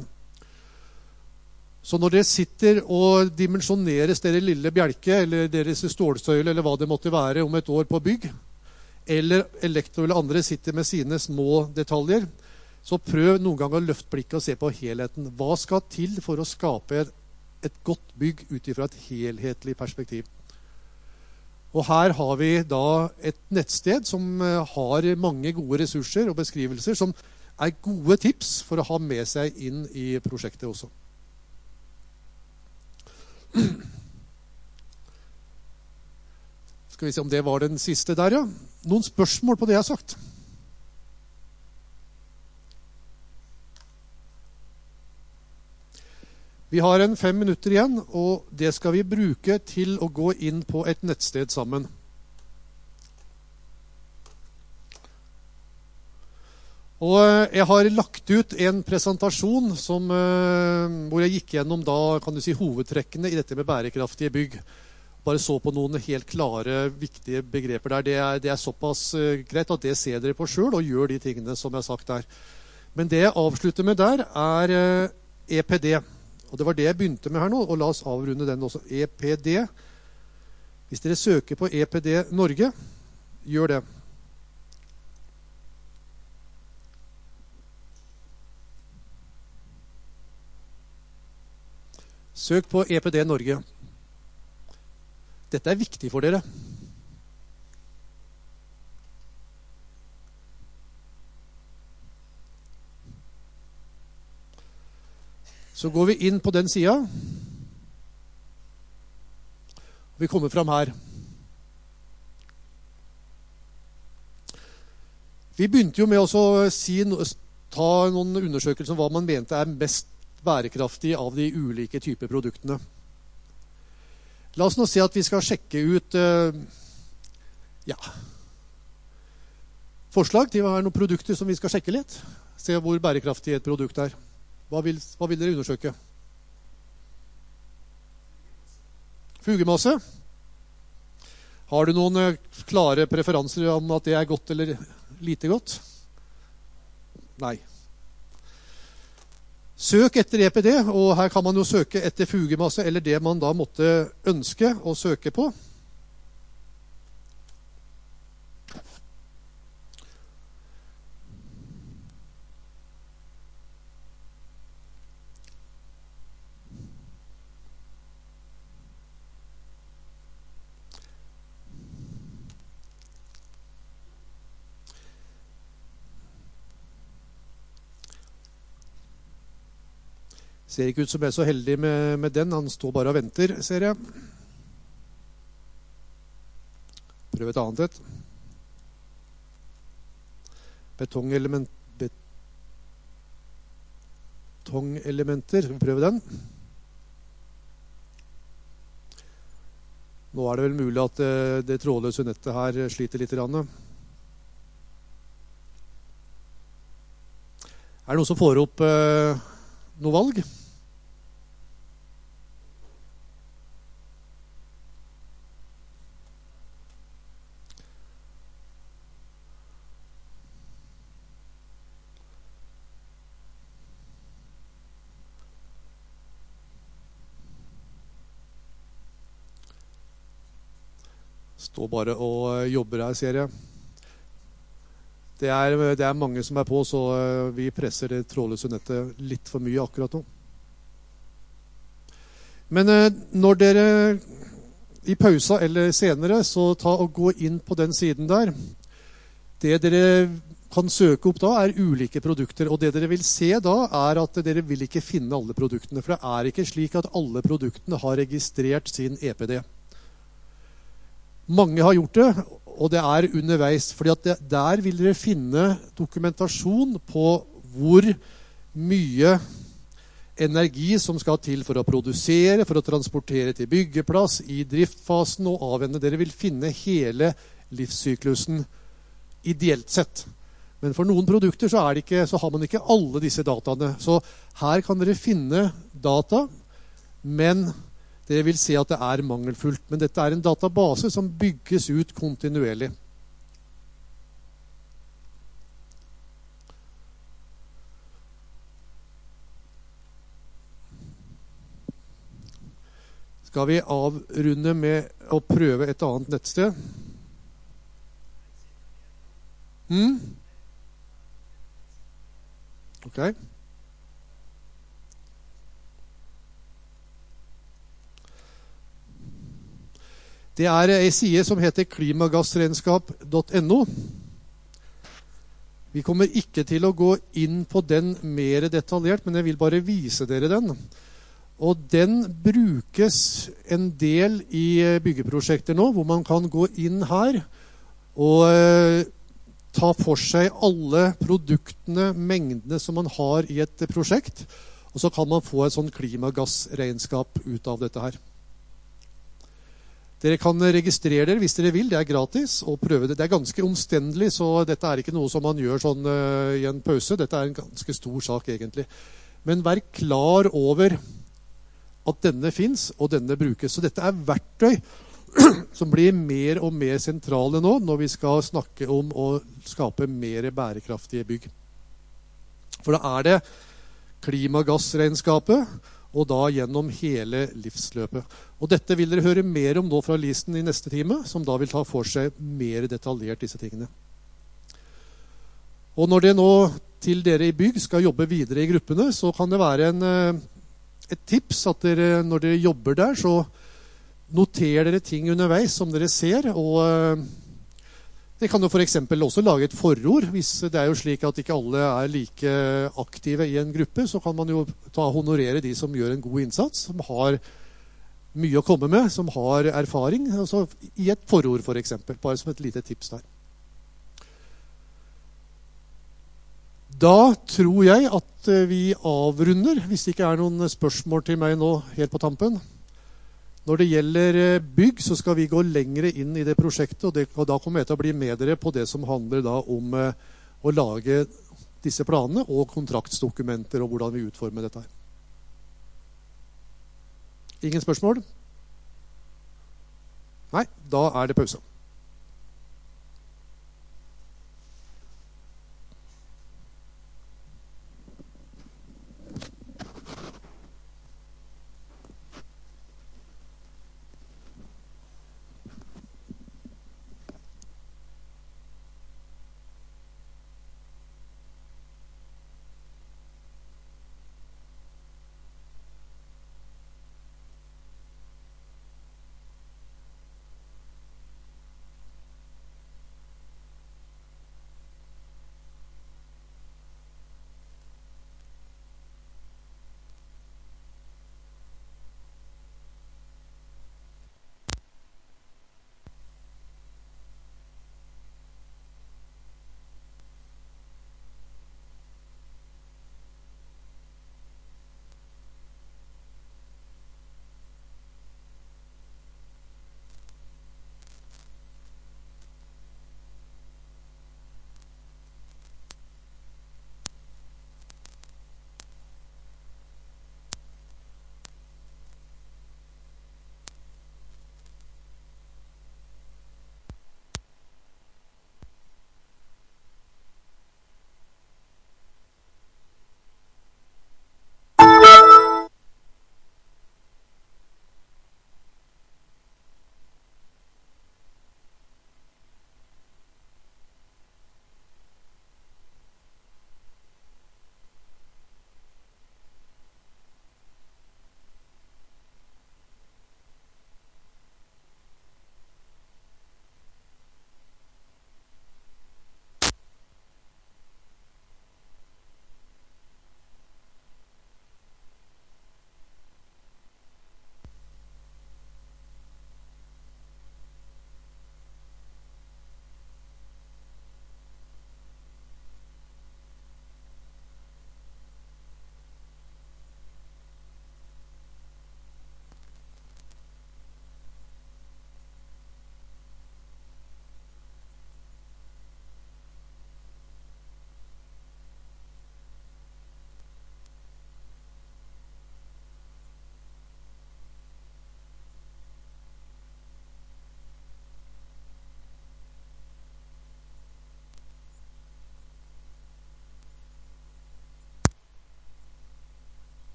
Så når dere sitter og dimensjoneres dere lille bjelke, eller deres stålsøyle, eller hva det måtte være om et år på bygg, eller elektro eller andre sitter med sine små detaljer, så prøv noen gang å løfte blikket og se på helheten. Hva skal til for å skape et godt bygg ut ifra et helhetlig perspektiv? Og her har vi da et nettsted som har mange gode ressurser og beskrivelser, som er gode tips for å ha med seg inn i prosjektet også. Skal vi se om det var den siste der, ja. Noen spørsmål på det jeg har sagt? Vi har 5 minutter igjen, og det skal vi bruke til å gå inn på et nettsted sammen. Og jeg har lagt ut en presentasjon hvor jeg gikk gjennom da, kan du si, hovedtrekkene i dette med bærekraftige bygg. Bare så på noen helt klare, viktige begreper der. Det er såpass greit at det ser dere på selv, og gjør de tingene som jeg har sagt der. Men det jeg avslutter med der er EPD. Og det var det jeg begynte med her nå, og la oss avrunde den også. EPD. Hvis dere søker på EPD Norge, gjør det. Søk på EPD Norge. Dette er viktig for dere. Så går vi inn på den siden. Vi kommer fram her. Vi begynte jo med å ta noen undersøkelser om hva man mente er mest bærekraftig av de ulike typer produktene. La oss nå si at vi skal sjekke ut forslag til hva er noen produkter som vi skal sjekke litt. Se hvor bærekraftig et produkt er. Hva vil dere undersøke? Fugemasse. Har du noen klare preferanser om at det er godt eller lite godt? Nei. Søk etter EPD, og her kan man jo søke etter fugemasse, eller det man da måtte ønske å søke på. Ser ikke ut som jeg er så heldig med den. Han står bare og venter, ser jeg. Prøv et annet et. Betongelementer. Skal vi prøve den? Nå er det vel mulig at det trådløse nettet her sliter litt. Er det noen som får opp noe valg? Står bare og jobber her, ser jeg. Det er mange som er på, så vi presser det trådløse nettet litt for mye akkurat nå. Men når dere i pausa eller senere, så ta og gå inn på den siden der. Det dere kan søke opp da er ulike produkter, og det dere vil se da er at dere vil ikke finne alle produktene, for det er ikke slik at alle produktene har registrert sin EPD. Mange har gjort det, og det er underveis, fordi at der vil dere finne dokumentasjon på hvor mye energi som skal til for å produsere, for å transportere til byggeplass, i driftfasen og avvende. Dere vil finne hele livssyklusen ideelt sett. Men for noen produkter så har man ikke alle disse dataene. Så her kan dere finne data, men det vil si at det er mangelfullt, men dette er en database som bygges ut kontinuerlig. Skal vi avrunde med å prøve et annet nettsted? Ok. Det er en side som heter klimagassregnskap.no. Vi kommer ikke til å gå inn på den mer detaljert, men jeg vil bare vise dere den. Og den brukes en del i byggeprosjekter nå, hvor man kan gå inn her og ta for seg alle produktene, mengdene som man har i et prosjekt, og så kan man få et sånn klimagassregnskap ut av dette her. Dere kan registrere dere hvis dere vil, det er gratis, og prøve det. Det er ganske omstendelig, så dette er ikke noe som man gjør sånn i en pause. Dette er en ganske stor sak egentlig. Men vær klar over at denne finnes, og denne brukes. Så dette er verktøy som blir mer og mer sentrale nå, når vi skal snakke om å skape mer bærekraftige bygg. For da er det klimagassregnskapet, og da gjennom hele livsløpet. Og dette vil dere høre mer om nå fra Listen i neste time, som da vil ta for seg mer detaljert disse tingene. Og når det nå til dere i bygg skal jobbe videre i gruppene, så kan det være et tips at dere, når dere jobber der, så noterer dere ting underveis som dere ser, og det kan jo for eksempel også lage et forord. Hvis det er jo slik at ikke alle er like aktive i en gruppe, så kan man jo honorere de som gjør en god innsats, som har mye å komme med, som har erfaring, altså i et forord for eksempel, bare som et lite tips der. Da tror jeg at vi avrunder, hvis det ikke er noen spørsmål til meg nå helt på tampen. Når det gjelder bygg, så skal vi gå lengre inn i det prosjektet, og da kommer jeg til å bli med dere på det som handler da om å lage disse planene og kontraktsdokumenter og hvordan vi utformer dette her. Ingen spørsmål? Nei, da er det pause.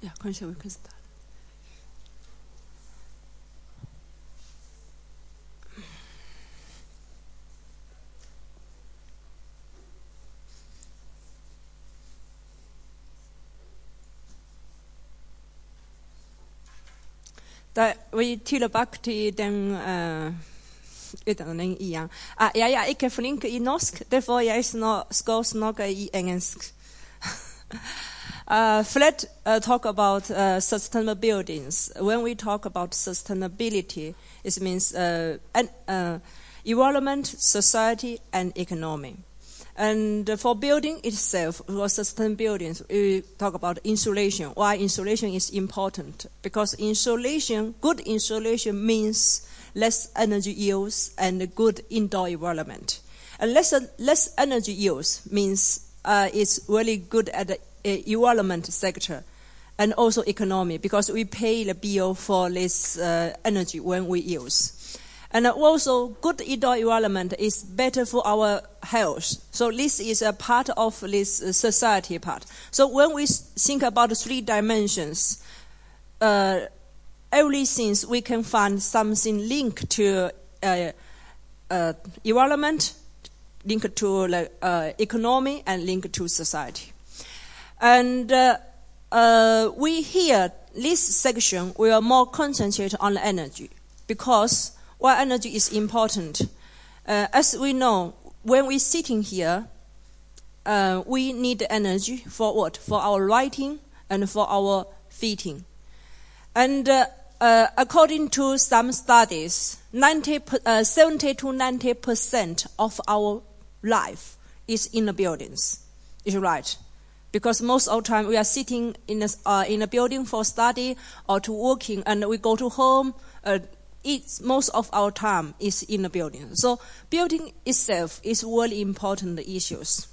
Yeah, Concha, we can start. Vi tilbake til den utdanningen igjen. Jeg er ikke flink i norsk, derfor jeg skal snakke i engelsk. Fred talk about sustainable buildings. When we talk about sustainability, it means environment, society, and economy. And for building itself, for sustainable buildings, we talk about insulation. Why insulation is important? Because insulation, good insulation means less energy use and good indoor environment. And less energy use means it's really good at the environment sector and also economy, because we pay the bill for less energy when we use. And also, good indoor environment is better for our health. So this is a part of this society part. So when we think about 3 dimensions, everything we can find something linked to environment, linked to economy, and linked to society. And we here, this section, we are more concentrated on energy, because why energy is important. As we know, when we're sitting here, we need energy for what? For our writing and for our feeding. And according to some studies, 70 to 90% of our life is in the buildings. Is right? Because most of the time we are sitting in a building for study or to working, and we go to home. Most of our time is in the building. So building itself is really important issues.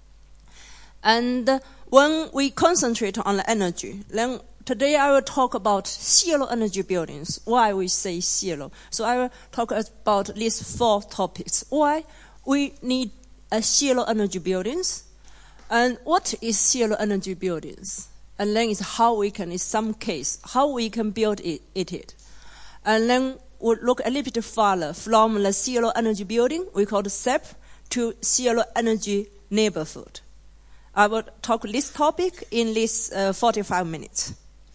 And when we concentrate on the energy, then today I will talk about zero energy buildings. Why we say zero? So I will talk about these 4 topics. Why we need a zero energy buildings, and what is zero energy buildings? And then it's how we can, in some case, how we can build it. And then we'll look a little bit further from the zero energy building, we call the SEP, to zero energy neighborhood. I will talk this topic in this 45 minutes.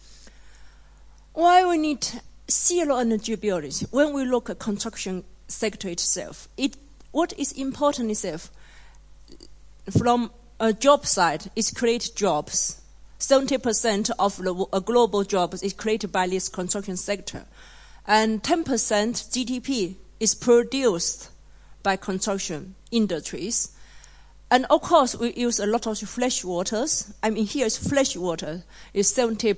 Why we need zero energy buildings? When we look at construction sector itself, what is important itself? From a job side, it's create jobs. 70% of the global jobs is created by this construction sector. And 10% GDP is produced by construction industries. And of course, we use a lot of fresh waters. I mean, here is fresh water is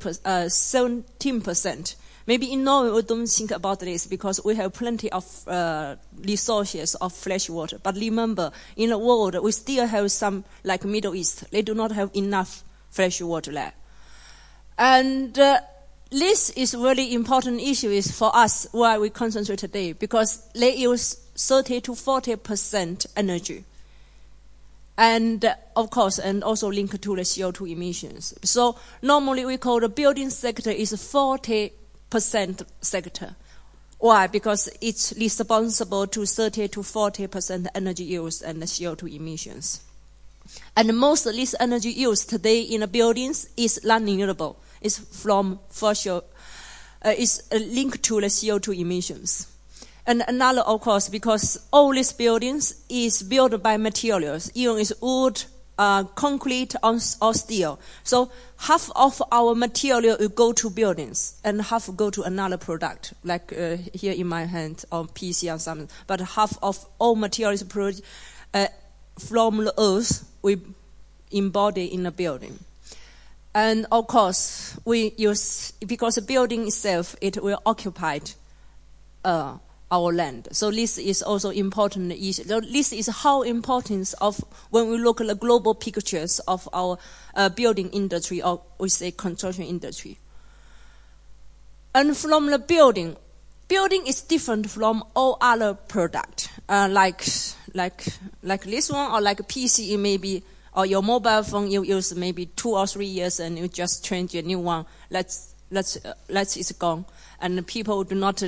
17%. Maybe in Norway we don't think about this because we have plenty of resources of fresh water. But remember, in the world, we still have some, like Middle East, they do not have enough fresh water there. And this is really important issue for us why we concentrate today, because they use 30 to 40% energy. And of course, and also linked to the CO2 emissions. So normally we call the building sector is 40% sector. Why? Because it's responsible to 30 to 40% energy use and the CO2 emissions. And most of this energy use today in the buildings is non-renewable. It's from fossil, is linked to the CO2 emissions. And another, of course, because all these buildings is built by materials, even it's wood, concrete, or steel. So half of our material will go to buildings, and half will go to another product, like here in my hand, or PC or something. But half of all materials from the earth we embody in a building. And of course, we use, because the building itself, it will occupy our land. So this is also important issue. So this is how importance of when we look at the global pictures of our building industry, or we say construction industry. And from the building is different from all other product, like this one, or like PCE maybe Or your mobile phone you use maybe 2 or 3 years and you just change a new one. Let's it's gone. And people do not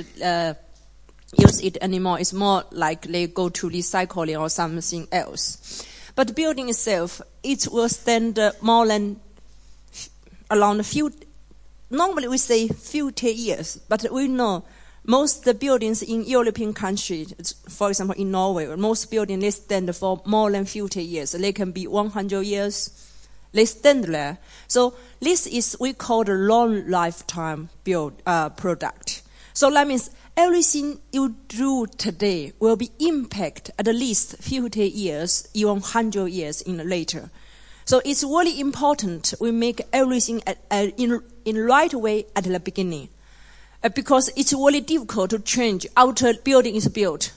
use it anymore. It's more like they go to recycling or something else. But the building itself, it will stand more than around normally we say 50 years, but we know most the buildings in European countries, for example in Norway, most buildings they stand for more than 50 years. They can be 100 years. They stand there. So this is we call the long lifetime product. So that means everything you do today will be impact at least 50 years, even 100 years in later. So it's really important we make everything in right way at the beginning. Because it's really difficult to change after building is built.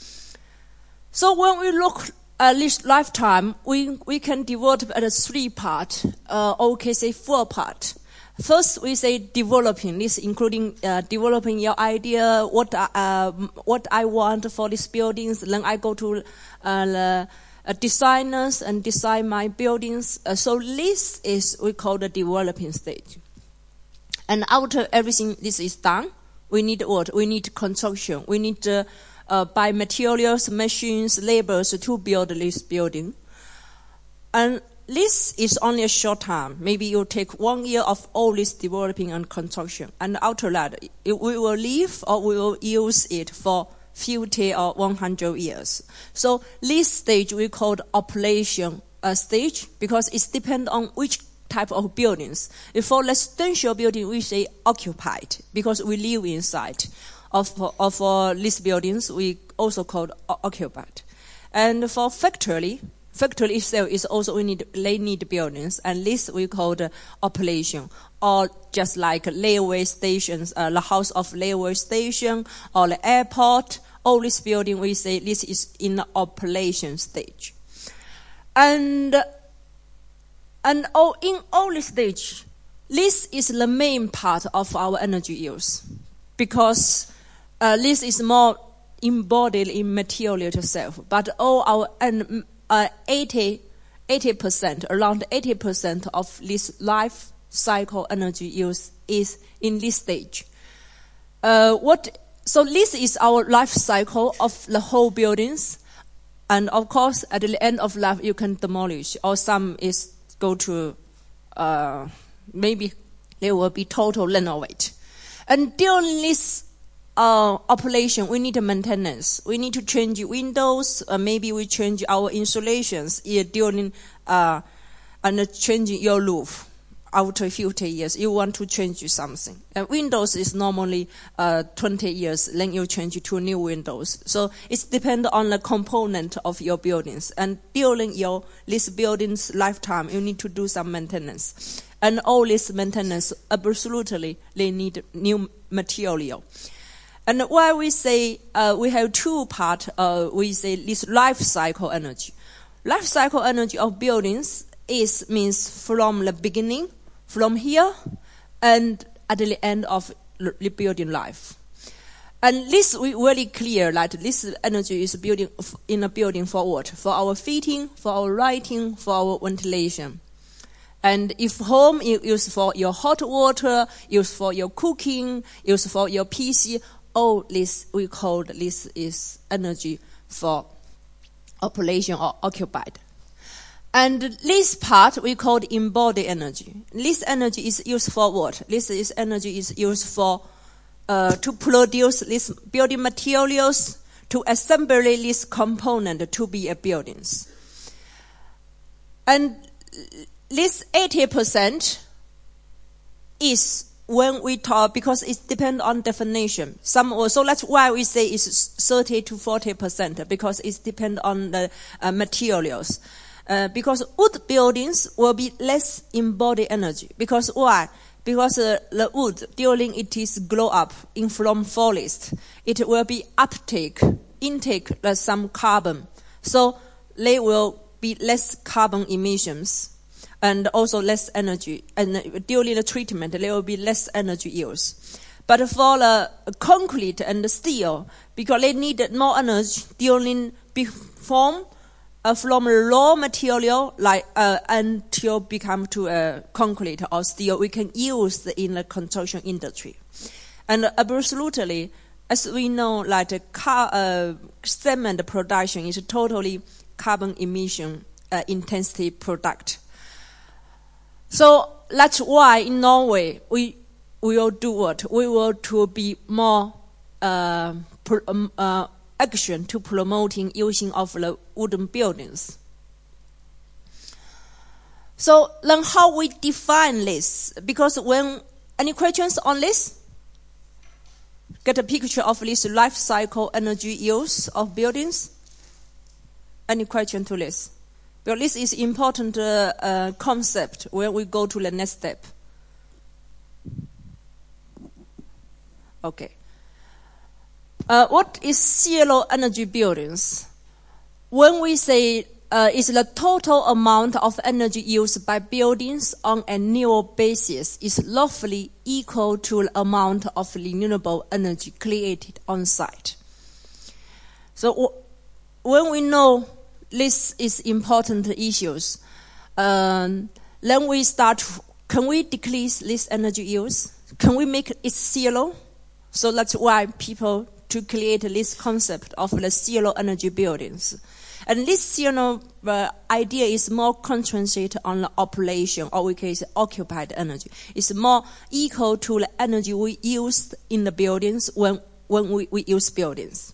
So when we look at this lifetime, we can develop at 3 parts, or we can say 4 parts. First, we say developing. This including developing your idea, what I want for these buildings. Then I go to designers and design my buildings. So this is we call the developing stage. And after everything this is done, we need what? We need construction. We need buy materials, machines, laborers to build this building. And this is only a short time. Maybe you take 1 year of all this developing and construction. And after that, we will leave or we will use it for 50 or 100 years. So this stage we call operation stage because it depends on which type of buildings. For residential building, we say occupied because we live inside. Of these buildings, we also call occupied. And for factory itself is also they need buildings, and this we call the operation, or just like railway stations, the house of railway station or the airport. All this building we say this is in the operation stage, and in all this stage, this is the main part of our energy use, because this is more embodied in material itself. But all our 80%, around 80% of this life cycle energy use is in this stage. So this is our life cycle of the whole buildings, and of course at the end of life you can demolish, or some is go to maybe they will be total renovate. And during this operation, we need maintenance. We need to change windows. Maybe we change our insulations during and changing your roof. After 50 years, you want to change something. Windows is normally 20 years, then you change to new windows. So it depends on the component of your buildings. And during this building's lifetime, you need to do some maintenance. And all this maintenance, absolutely, they need new material. And why we say we have 2 parts, we say this life cycle energy. Life cycle energy of buildings means from the beginning, from here, and at the end of the building life. And this we really clear that this energy is building in a building for what? For our heating, for our lighting, for our ventilation. And if home you use for your hot water, use for your cooking, use for your PC, all this we call this is energy for operation or occupied. And this part we call embodied energy. This energy is used for what? This energy is used for to produce these building materials, to assemble this component to be a buildings. And this 80% is when we talk, because it depends on definition. So that's why we say it's 30 to 40%, because it depends on the materials. Because wood buildings will be less embodied energy. Because why? Because the wood, during it is grow up from forest, it will be intake some carbon. So they will be less carbon emissions and also less energy. And during the treatment, there will be less energy use. But for the concrete and the steel, because they need more energy during form, from raw material like until become to concrete or steel, we can use in the construction industry. And absolutely, as we know, like cement production is a totally carbon emission intensity product. So that's why in Norway we will do what? We will to be more action to promoting using of the wooden buildings. So then how we define this? Because when any questions on this? Get a picture of this life cycle energy use of buildings. Any question to this? Because this is important concept when we go to the next step. Okay. What is zero energy buildings? When we say is the total amount of energy used by buildings on an annual basis is roughly equal to the amount of renewable energy created on site. So when we know this is important issues, then we start, can we decrease this energy use? Can we make it zero? So that's why people to create this concept of the zero energy buildings. And this zero idea is more concentrated on the operation, or we can say occupied energy. It's more equal to the energy we use in the buildings when we use buildings.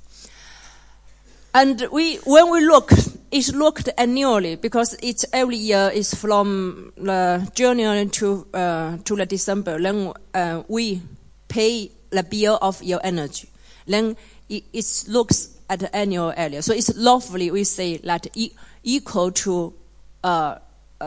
And when we look, it's looked annually because it's every year is from January to the December. Then we pay the bill of your energy. Then it looks at the annual area. So it's roughly, we say, that equal to the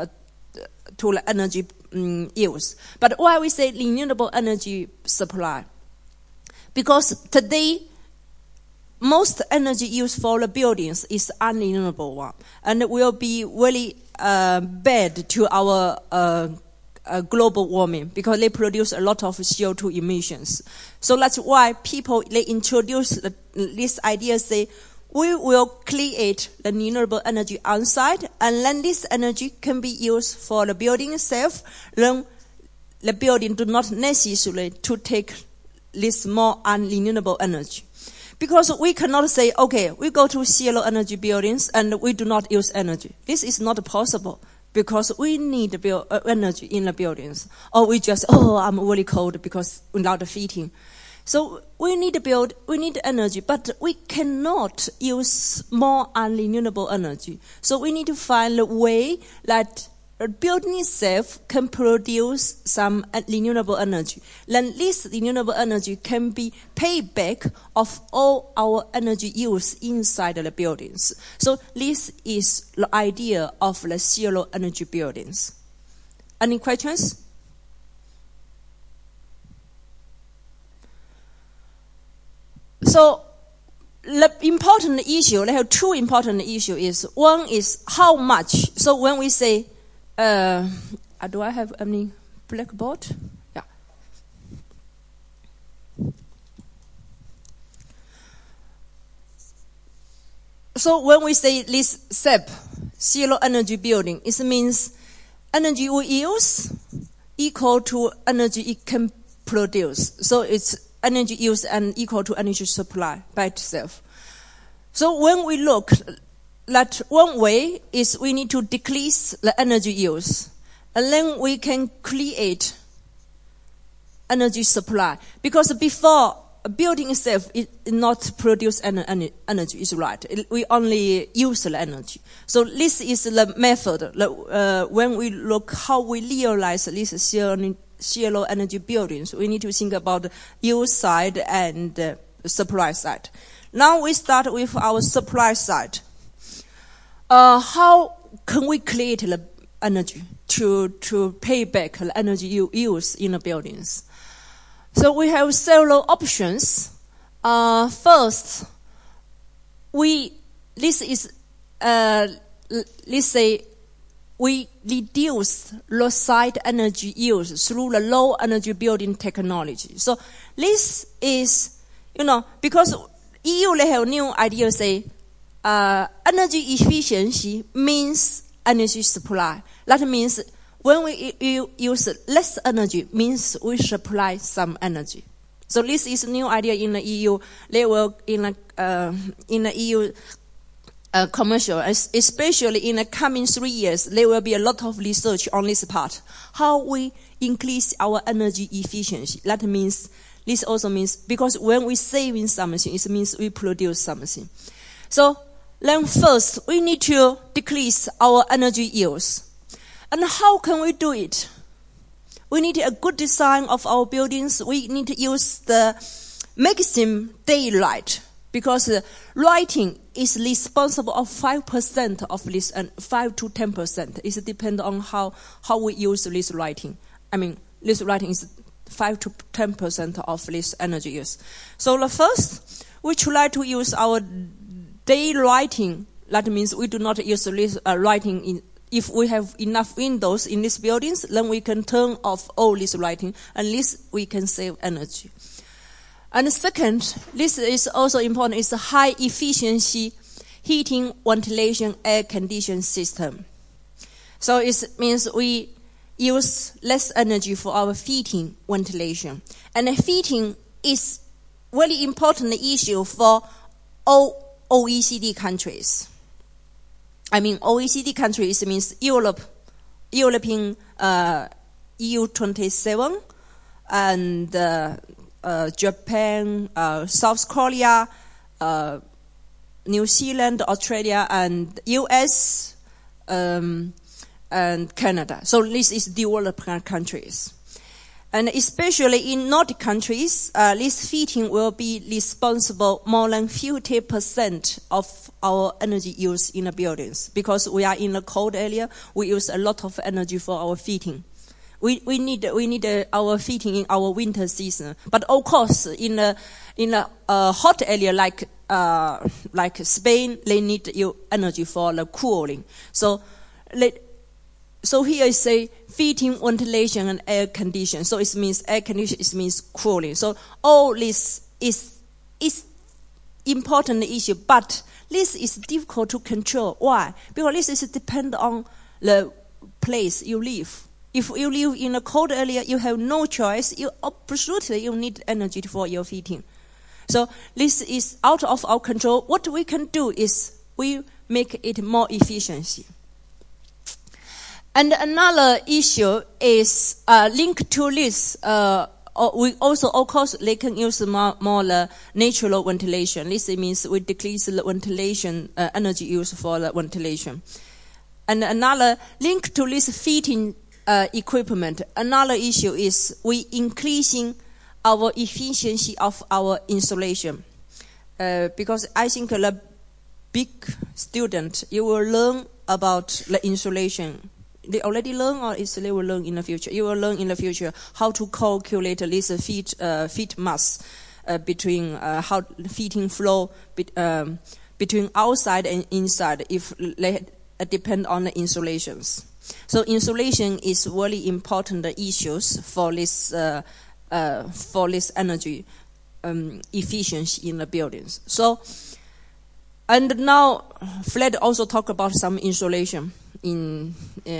energy use. But why we say renewable energy supply? Because today, most energy used for the buildings is unrenewable one. And it will be really bad to our global warming because they produce a lot of CO2 emissions. So that's why people, they introduce this idea, say, we will create the renewable energy on site, and then this energy can be used for the building itself. Then the building do not necessarily to take this more unrenewable energy. Because we cannot say, okay, we go to zero energy buildings and we do not use energy. This is not possible. Because we need energy in the buildings. Or we just, I'm really cold because without the heating. So we need energy, but we cannot use more unrenewable energy. So we need to find a way that a building itself can produce some renewable energy. Then this renewable energy can be paid back of all our energy use inside the buildings. So this is the idea of the zero energy buildings. Any questions? So the important issue, they have two important issues. One is how much. So when we say, do I have any blackboard? Yeah. So when we say this SEP, zero energy building, it means energy we use equal to energy it can produce. So it's energy use and equal to energy supply by itself. So when we look, that one way is we need to decrease the energy use. And then we can create energy supply. Because before, a building itself is not produce energy, is right. We only use the energy. So this is the method. When we look how we realize this zero energy buildings, we need to think about the use side and the supply side. Now we start with our supply side. How can we create the energy to pay back the energy you use in the buildings? So we have several options. First, let's say we reduce the site energy use through the low energy building technology. So this is, because EU they have new idea say, energy efficiency means energy supply. That means when we use less energy, means we supply some energy. So this is a new idea in the EU. They will in the EU commercial, especially in the coming 3 years, there will be a lot of research on this part. How we increase our energy efficiency. That means, this also means, because when we save in something, it means we produce something. So then first, we need to decrease our energy use. And how can we do it? We need a good design of our buildings. We need to use the maximum daylight, because lighting is responsible of 5% of this, and 5 to 10%. It depends on how we use this lighting. I mean, this lighting is 5 to 10% of this energy use. So the first, we try to use our day lighting. That means we do not use this lighting. If we have enough windows in these buildings, then we can turn off all this lighting, and this we can save energy. And second, this is also important, is the high efficiency heating, ventilation, air conditioning system. So it means we use less energy for our heating, ventilation. And heating is very important issue for all OECD countries. I mean, OECD countries means European EU 27, and Japan, South Korea, New Zealand, Australia, and US, and Canada. So this is developed countries. And especially in Nordic countries, this heating will be responsible more than 50% of our energy use in the buildings. Because we are in a cold area, we use a lot of energy for our heating. We need our heating in our winter season. But of course, in a hot area like Spain, they need energy for the cooling. So here I say heating, ventilation, and air conditioning. So it means air conditioning, it means cooling. So all this is important issue, but this is difficult to control. Why? Because this is depend on the place you live. If you live in a cold area, you have no choice. You need energy for your heating. So this is out of our control. What we can do is we make it more efficiency. And another issue is linked to this. We also, of course, they can use more the natural ventilation. This means we decrease the ventilation energy use for the ventilation. And another link to this heating equipment. Another issue is we increasing our efficiency of our insulation. Because I think the big student, you will learn about the insulation. They already learn, or they will learn in the future? You will learn in the future how to calculate this feed mass between how heating flow between outside and inside, if they depend on the insulations. So insulation is really important issues for this energy efficiency in the buildings. So, and now Fred also talked about some insulation in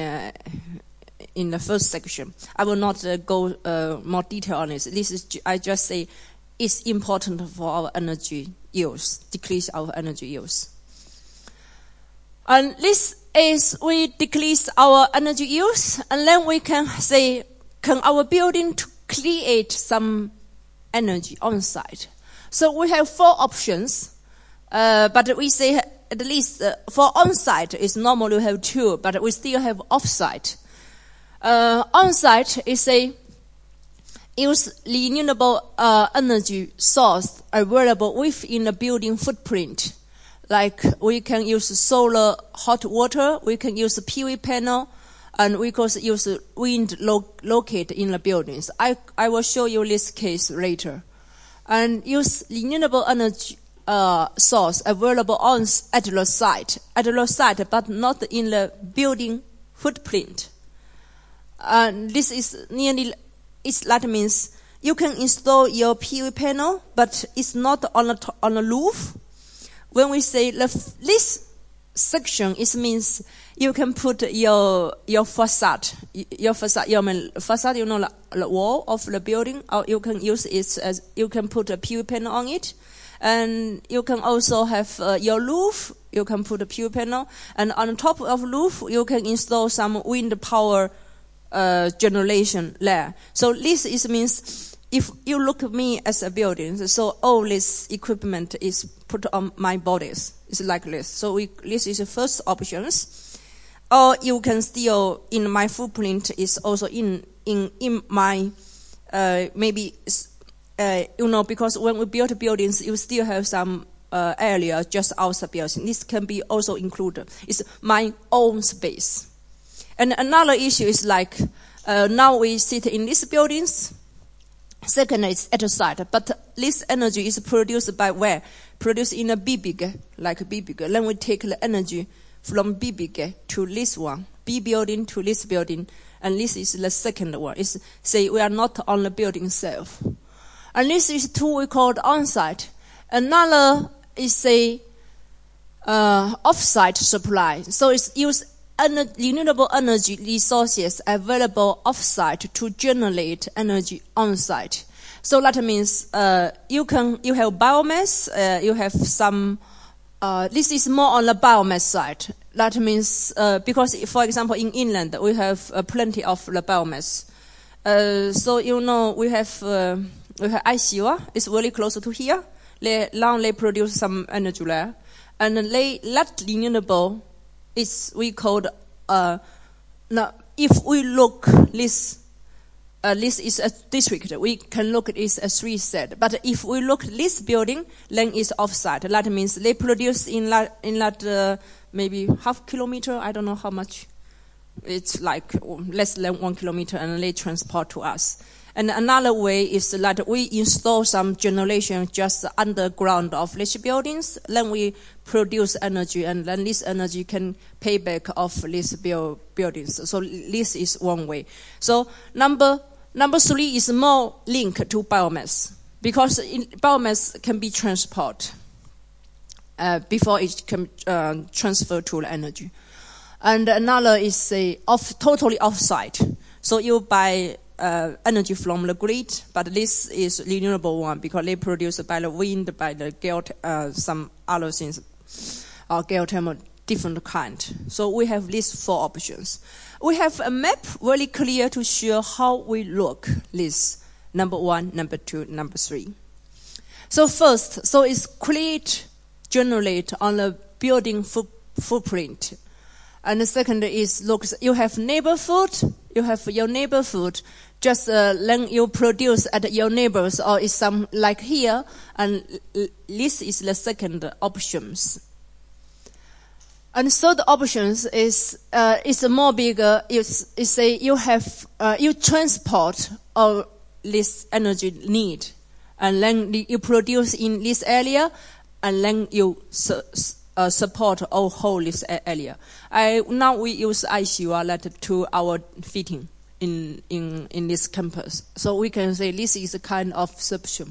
the first section. I will not go more detail on this. This is I just say it's important for our energy use, decrease our energy use. And this is we decrease our energy use, and then we can say, can our building to create some energy on site? So we have 4 options, but we say at least for on-site is normally we have 2, but we still have off-site. On-site is a use renewable energy source available within the building footprint. Like we can use solar hot water, we can use PV panel, and we can use wind located in the buildings. I will show you this case later. And use renewable energy source available at the site, but not in the building footprint. This is that means you can install your PV panel, but it's not on the roof, when we say this section, it means you can put your facade, your facade, you know, the wall of the building, or you can use it as, you can put a PV panel on it. And you can also have your roof, you can put a PV panel. And on top of roof, you can install some wind power generation there. So this means if you look at me as a building, so all this equipment is put on my bodies. It's like this. So this is the first options. Or you can still, in my footprint, is also in my, maybe, because when we build buildings, you still have some area just outside building. This can be also included. It's my own space. And another issue is like, now we sit in these buildings. Second is at the site, but this energy is produced by where? Produced in a BBG, like BBG. Then we take the energy from BBG to this one, B building to this building, and this is the second one. It's say we are not on the building itself. And this is two we call on-site. Another is a off-site supply. So it's use renewable energy resources available off-site to generate energy on-site. So that means you have biomass, you have some. This is more on the biomass side. That means because, for example, in inland we have plenty of the biomass. So you know we have Aisiwa. It's really close to here. They produce some energy there, and that renewable is we called now. If we look this is a district. We can look at it as 3 set. But if we look at this building, then it's offsite. That means they produce in that maybe half kilometer. I don't know how much. It's like less than 1 kilometer, and they transport to us. And another way is that we install some generation just underground of these buildings. Then we produce energy, and then this energy can pay back off these buildings. So this is one way. So number 3 is more linked to biomass, because biomass can be transported before it can transfer to the energy. And another is totally off-site. So you buy energy from the grid, but this is renewable one because they produce by the wind, by the some other things, geothermal, different kind. So we have these 4 options. We have a map very clear to show how we look this number 1, number 2, number 3. So first, so it's create, generate on the building footprint. And the second is, look, you have neighborhood, you have your neighborhood, just then you produce at your neighbors, or is some like here, and this is the second options. And third options is more bigger. Is say you have you transport all this energy need, and then you produce in this area, and then you support all whole this area. Now we use ICU to our fitting in this campus, so we can say this is a kind of solution.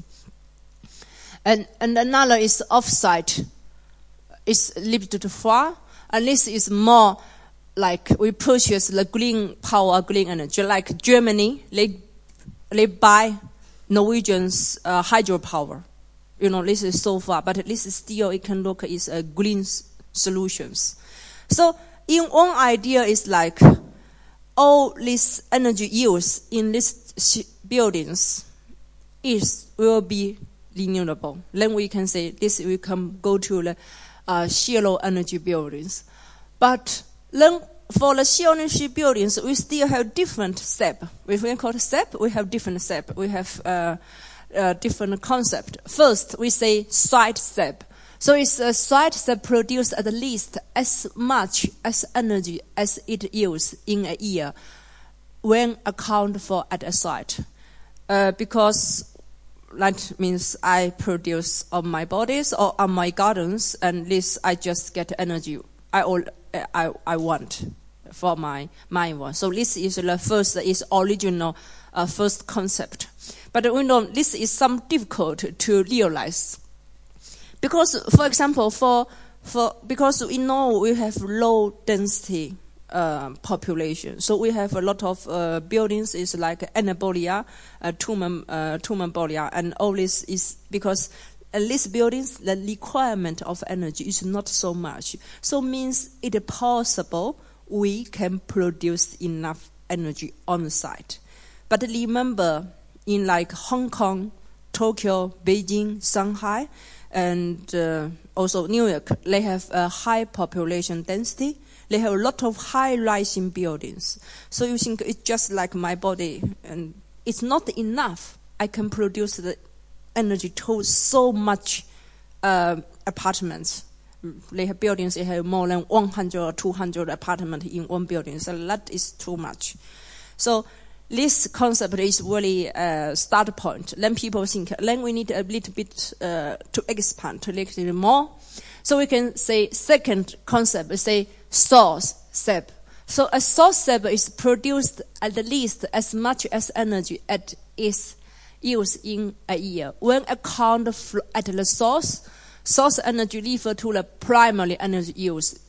And another is offsite. It's limited far. And this is more like we purchase the green power, green energy. Like Germany, they buy Norwegian's hydropower. You know, this is so far, but this is still, it can look is a green solutions. So in one idea is like all this energy use in these buildings will be renewable. Then we can say this we can go to the zero energy buildings. But then for the zero energy buildings, we still have different step. If we call it step, we have different step. We have different concept. First, we say site step. So it's a site that produce at least as much as energy as it uses in a year when account for at a site. Because that means I produce on my bodies or on my gardens, and this I just get energy I want for my one. So this is the first, is original first concept. But we know this is some difficult to realize, Because, for example, because we know we have low density population, so we have a lot of buildings is like anabolia, tumor and all this is because these buildings, the requirement of energy is not so much. So means it is possible we can produce enough energy on site. But remember, in like Hong Kong, Tokyo, Beijing, Shanghai, and also New York, they have a high population density. They have a lot of high-rising buildings. So you think it's just like my body, and it's not enough. I can produce the energy to so much apartments. They have buildings, they have more than 100 or 200 apartments in one building. So that is too much. So this concept is really a start point. Then people think, then we need a little bit to expand a little bit more. So we can say second concept, we say source SEP. So a source SEP is produced at least as much as energy as is used in a year. When account at the source energy refer to the primary energy used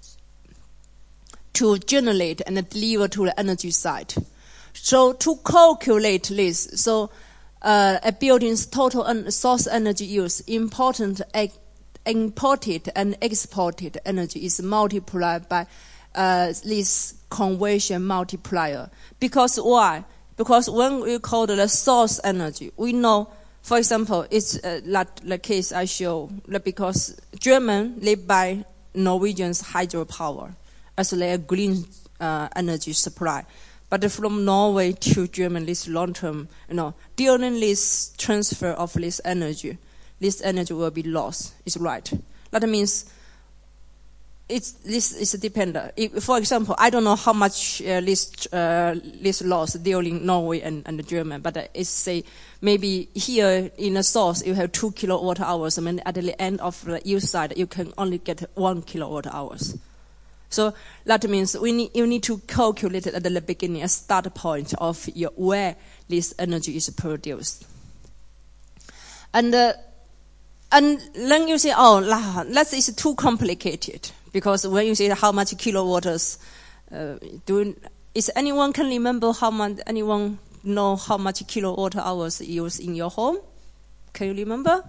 to generate and deliver to the energy site. So to calculate this, so a building's total source energy use, imported and exported energy is multiplied by this conversion multiplier. Because why? Because when we call the source energy, we know, for example, it's like the case I show, because Germans, they buy Norwegian's hydropower as their green energy supply. But from Norway to Germany, this long-term, during this transfer of this energy will be lost. It's right. That means this is dependent. For example, I don't know how much this loss during Norway and Germany, but it's say maybe here in the source you have 2 kilowatt hours, and at the end of the use side you can only get 1 kilowatt hours. So that means you need to calculate it at the beginning, a start point of where this energy is produced. And then you say, that is too complicated. Because when you say how much kilowatts, is anyone can remember anyone know how much kilowatt hours used in your home? Can you remember?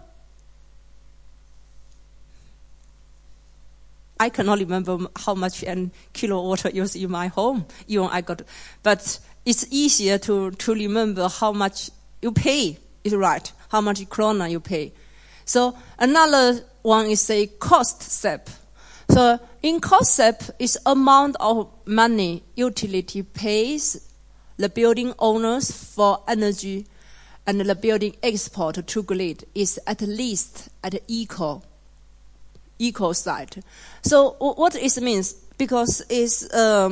I cannot remember how much kilowatt used in my home. But it's easier to remember how much you pay. Is right. How much krona you pay. So another one is a cost SEP. So in cost SEP is amount of money utility pays the building owners for energy, and the building export to grid is at least at equal side. So what it means, because it's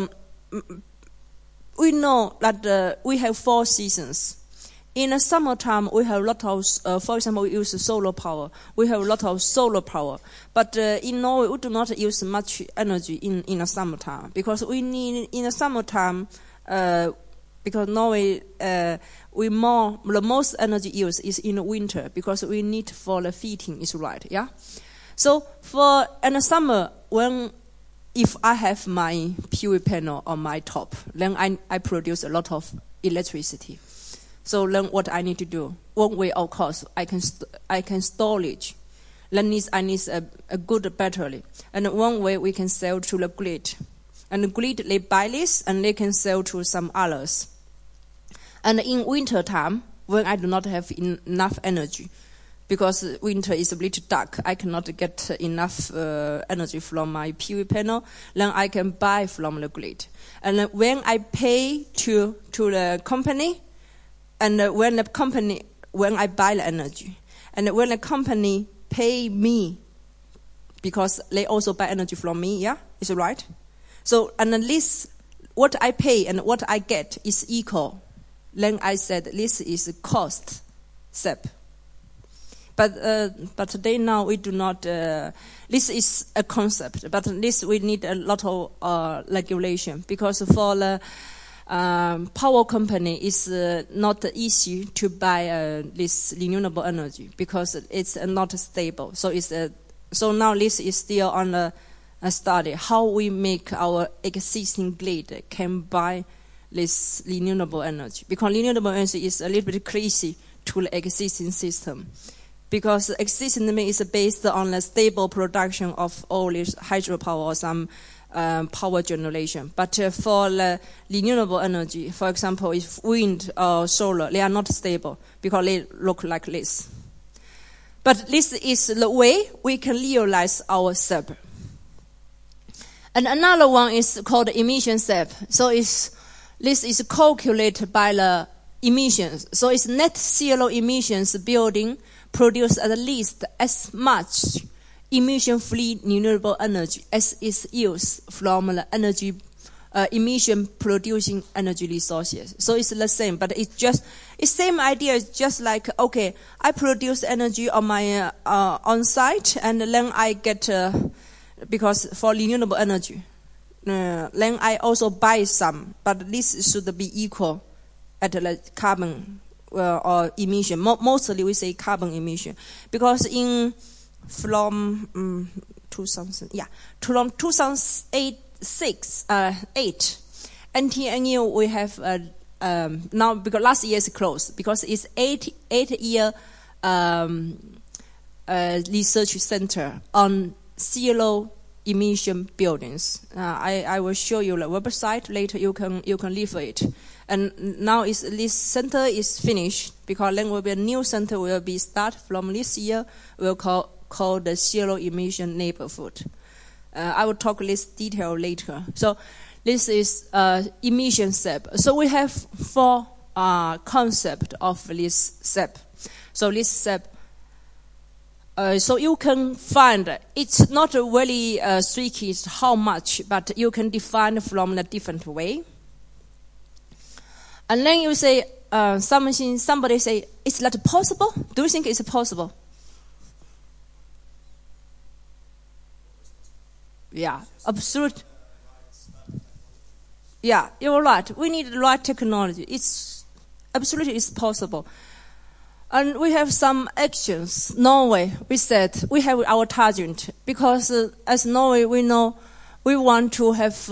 we know that we have 4 seasons. In the summertime, we have a lot of, for example, we use solar power. We have a lot of solar power. But in Norway, we do not use much energy in the summertime. Because we need, in the summertime, because Norway, the most energy use is in the winter. Because we need for the heating, is right, yeah? So in the summer, if I have my PV panel on my top, then I produce a lot of electricity. So then what I need to do? One way, of course, I can storage. Then I need a good battery. And one way we can sell to the grid. And the grid, they buy this and they can sell to some others. And in winter time, when I do not have enough energy, because winter is a little dark, I cannot get enough energy from my PV panel, then I can buy from the grid. And when I pay to the company, and when I buy the energy, and when the company pay me, because they also buy energy from me, yeah, is it right? So, and at least what I pay and what I get is equal. Then I said this is cost SEP. But today now we do not. This is a concept, but this we need a lot of regulation, because for the power company is not easy to buy this renewable energy because it's not stable. So so now this is still on a study how we make our existing grid can buy this renewable energy, because renewable energy is a little bit crazy to the existing system, because existing is based on the stable production of all this hydropower or some power generation. But for the renewable energy, for example, if wind or solar, they are not stable because they look like this. But this is the way we can realize our SEP. And another one is called emission SEP. So this is calculated by the emissions. So it's net zero emissions building produce at least as much emission-free renewable energy as is used from the energy emission-producing energy resources. So it's the same, but it's same idea. It's just like, okay, I produce energy on my on site, and then I get because for renewable energy, then I also buy some, but this should be equal at the carbon or emission. Mostly we say carbon emission, because from 2008, NTNU we have now, because last year is closed because it's 8-year research center on zero emission buildings. I will show you the website later. You can leave it. And now this center is finished, because then will be a new center will be start from this year. We'll call the zero emission neighborhood. I will talk this detail later. So this is emission SEP. So we have 4 concepts of this SEP. So this SEP. So you can find, it's not really tricky how much, but you can define from a different way. And then you say, somebody say, is that possible? Do you think it's possible? Yeah, absolutely. Yeah, you're right. We need the right technology. It's possible. And we have some actions. Norway, we said, we have our target, because as Norway, we know we want to have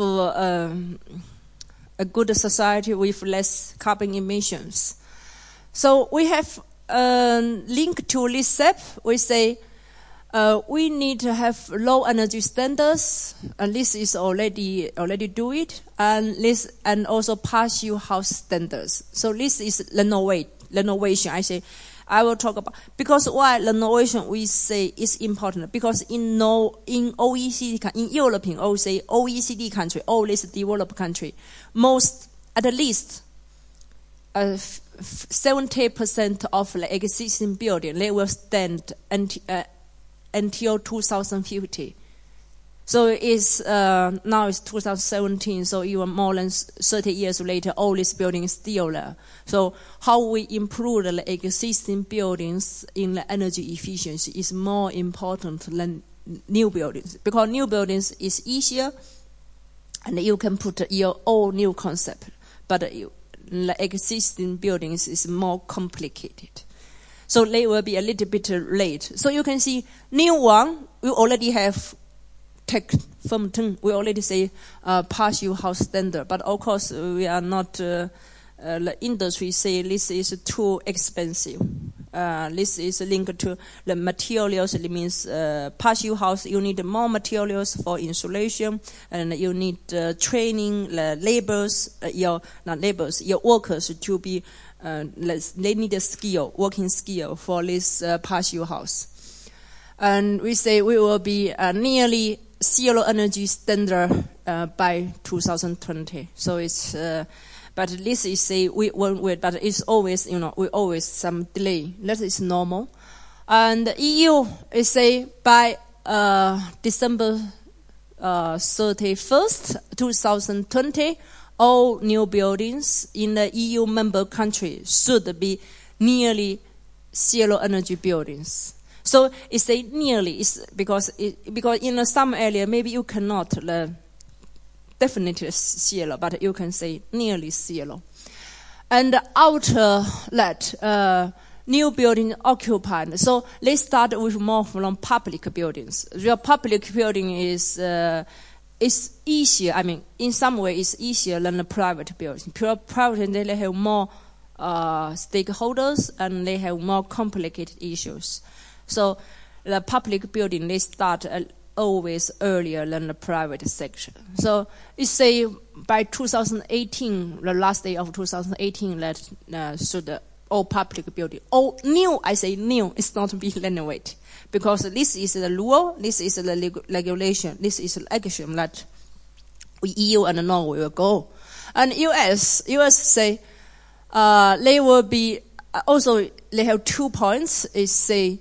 a good society with less carbon emissions. So we have linked to this SEP. We say we need to have low energy standards, and this is already do it, and also passive house standards. So this is renovation. I will talk about, because why renovation we say is important, because in OECD, in Europe, or say OECD country, all this developed country, at least 70% of the existing building, they will stand until 2050. So now it's 2017, so even more than 30 years later, all these buildings still there. So how we improve the existing buildings in the energy efficiency is more important than new buildings, because new buildings is easier, and you can put your own new concept. But the existing buildings is more complicated. So they will be a little bit late. So you can see new one, we already have we already say passive house standard, but of course we are not. The industry say this is too expensive. This is linked to the materials. It means passive house, you need more materials for insulation, and you need training the your workers to be. They need a working skill for this passive house. And we say we will be nearly zero energy standard by 2020. So it's, but this is say but it's always, we always some delay. That is normal. And the EU is say by December 31st, 2020, all new buildings in the EU member countries should be nearly zero energy buildings. So it's a nearly, because in some area maybe you cannot definitely zero, but you can say nearly zero. And the outlet, new building occupied. So let's start with more from public buildings. Your public building is easier. I mean, in some way, it's easier than the private building. Private, they have more stakeholders and they have more complicated issues. So the public building, they start always earlier than the private sector. So it's say by 2018, the last day of 2018, that should all public building, all new, I say new, it's not be renovated. Because this is the rule, this is the regulation, this is the action that EU and Norway will go. And US say, they will be, also they have 2 points, is say,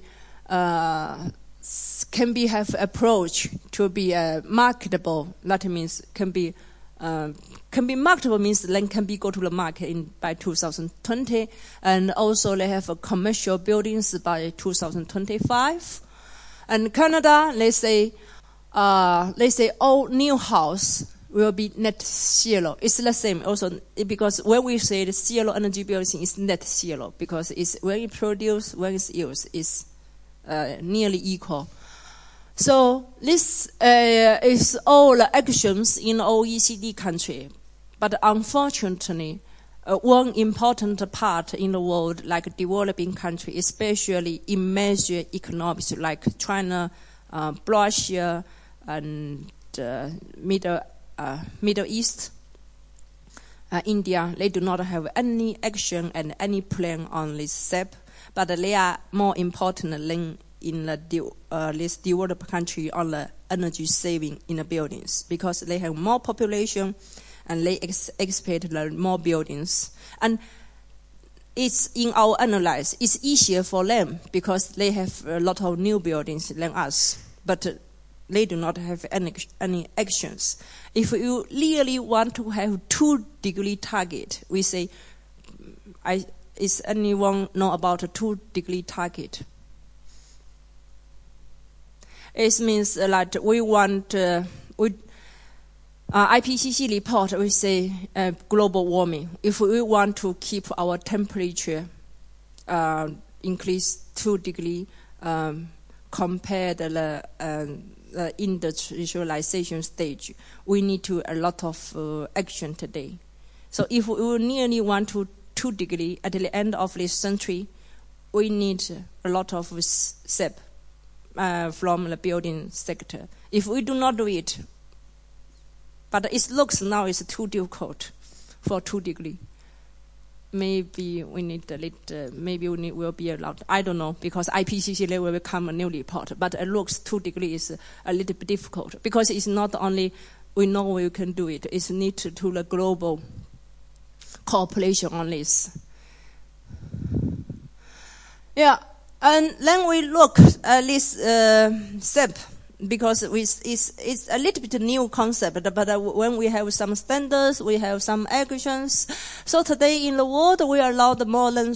can be have approach to be marketable. That means can be marketable means then can be go to the market by 2020, and also they have commercial buildings by 2025. And Canada, they say all new house will be net zero. It's the same also because when we say the zero energy building is net zero because it's when it produce, when it's used, is nearly equal. So this is all the actions in OECD country. But unfortunately, one important part in the world, like developing country, especially emerging economies like China, Russia, and Middle East, India, they do not have any action and any plan on this SEP, but they are more important than in this developed country on the energy saving in the buildings because they have more population and they expect more buildings. And it's in our analysis, it's easier for them because they have a lot of new buildings than us, but they do not have any actions. If you really want to have 2-degree target, we say, is anyone know about a 2-degree target? It means that we want, IPCC report, we say global warming. If we want to keep our temperature increase 2 degrees compared to the industrialization stage, we need to a lot of action today. So if we nearly want to 2 degrees at the end of this century, we need a lot of SEP. From the building sector. If we do not do it, but it looks now it's too difficult for 2 degrees. Maybe we need a little, maybe we will be allowed, I don't know, because IPCC will become a new report, but it looks 2 degrees is a little bit difficult because it's not only we know we can do it, it's needed to the global cooperation on this. Yeah. And then we look at this SEP because it's a little bit new concept, but when we have some standards, we have some actions. So today in the world, we allowed more than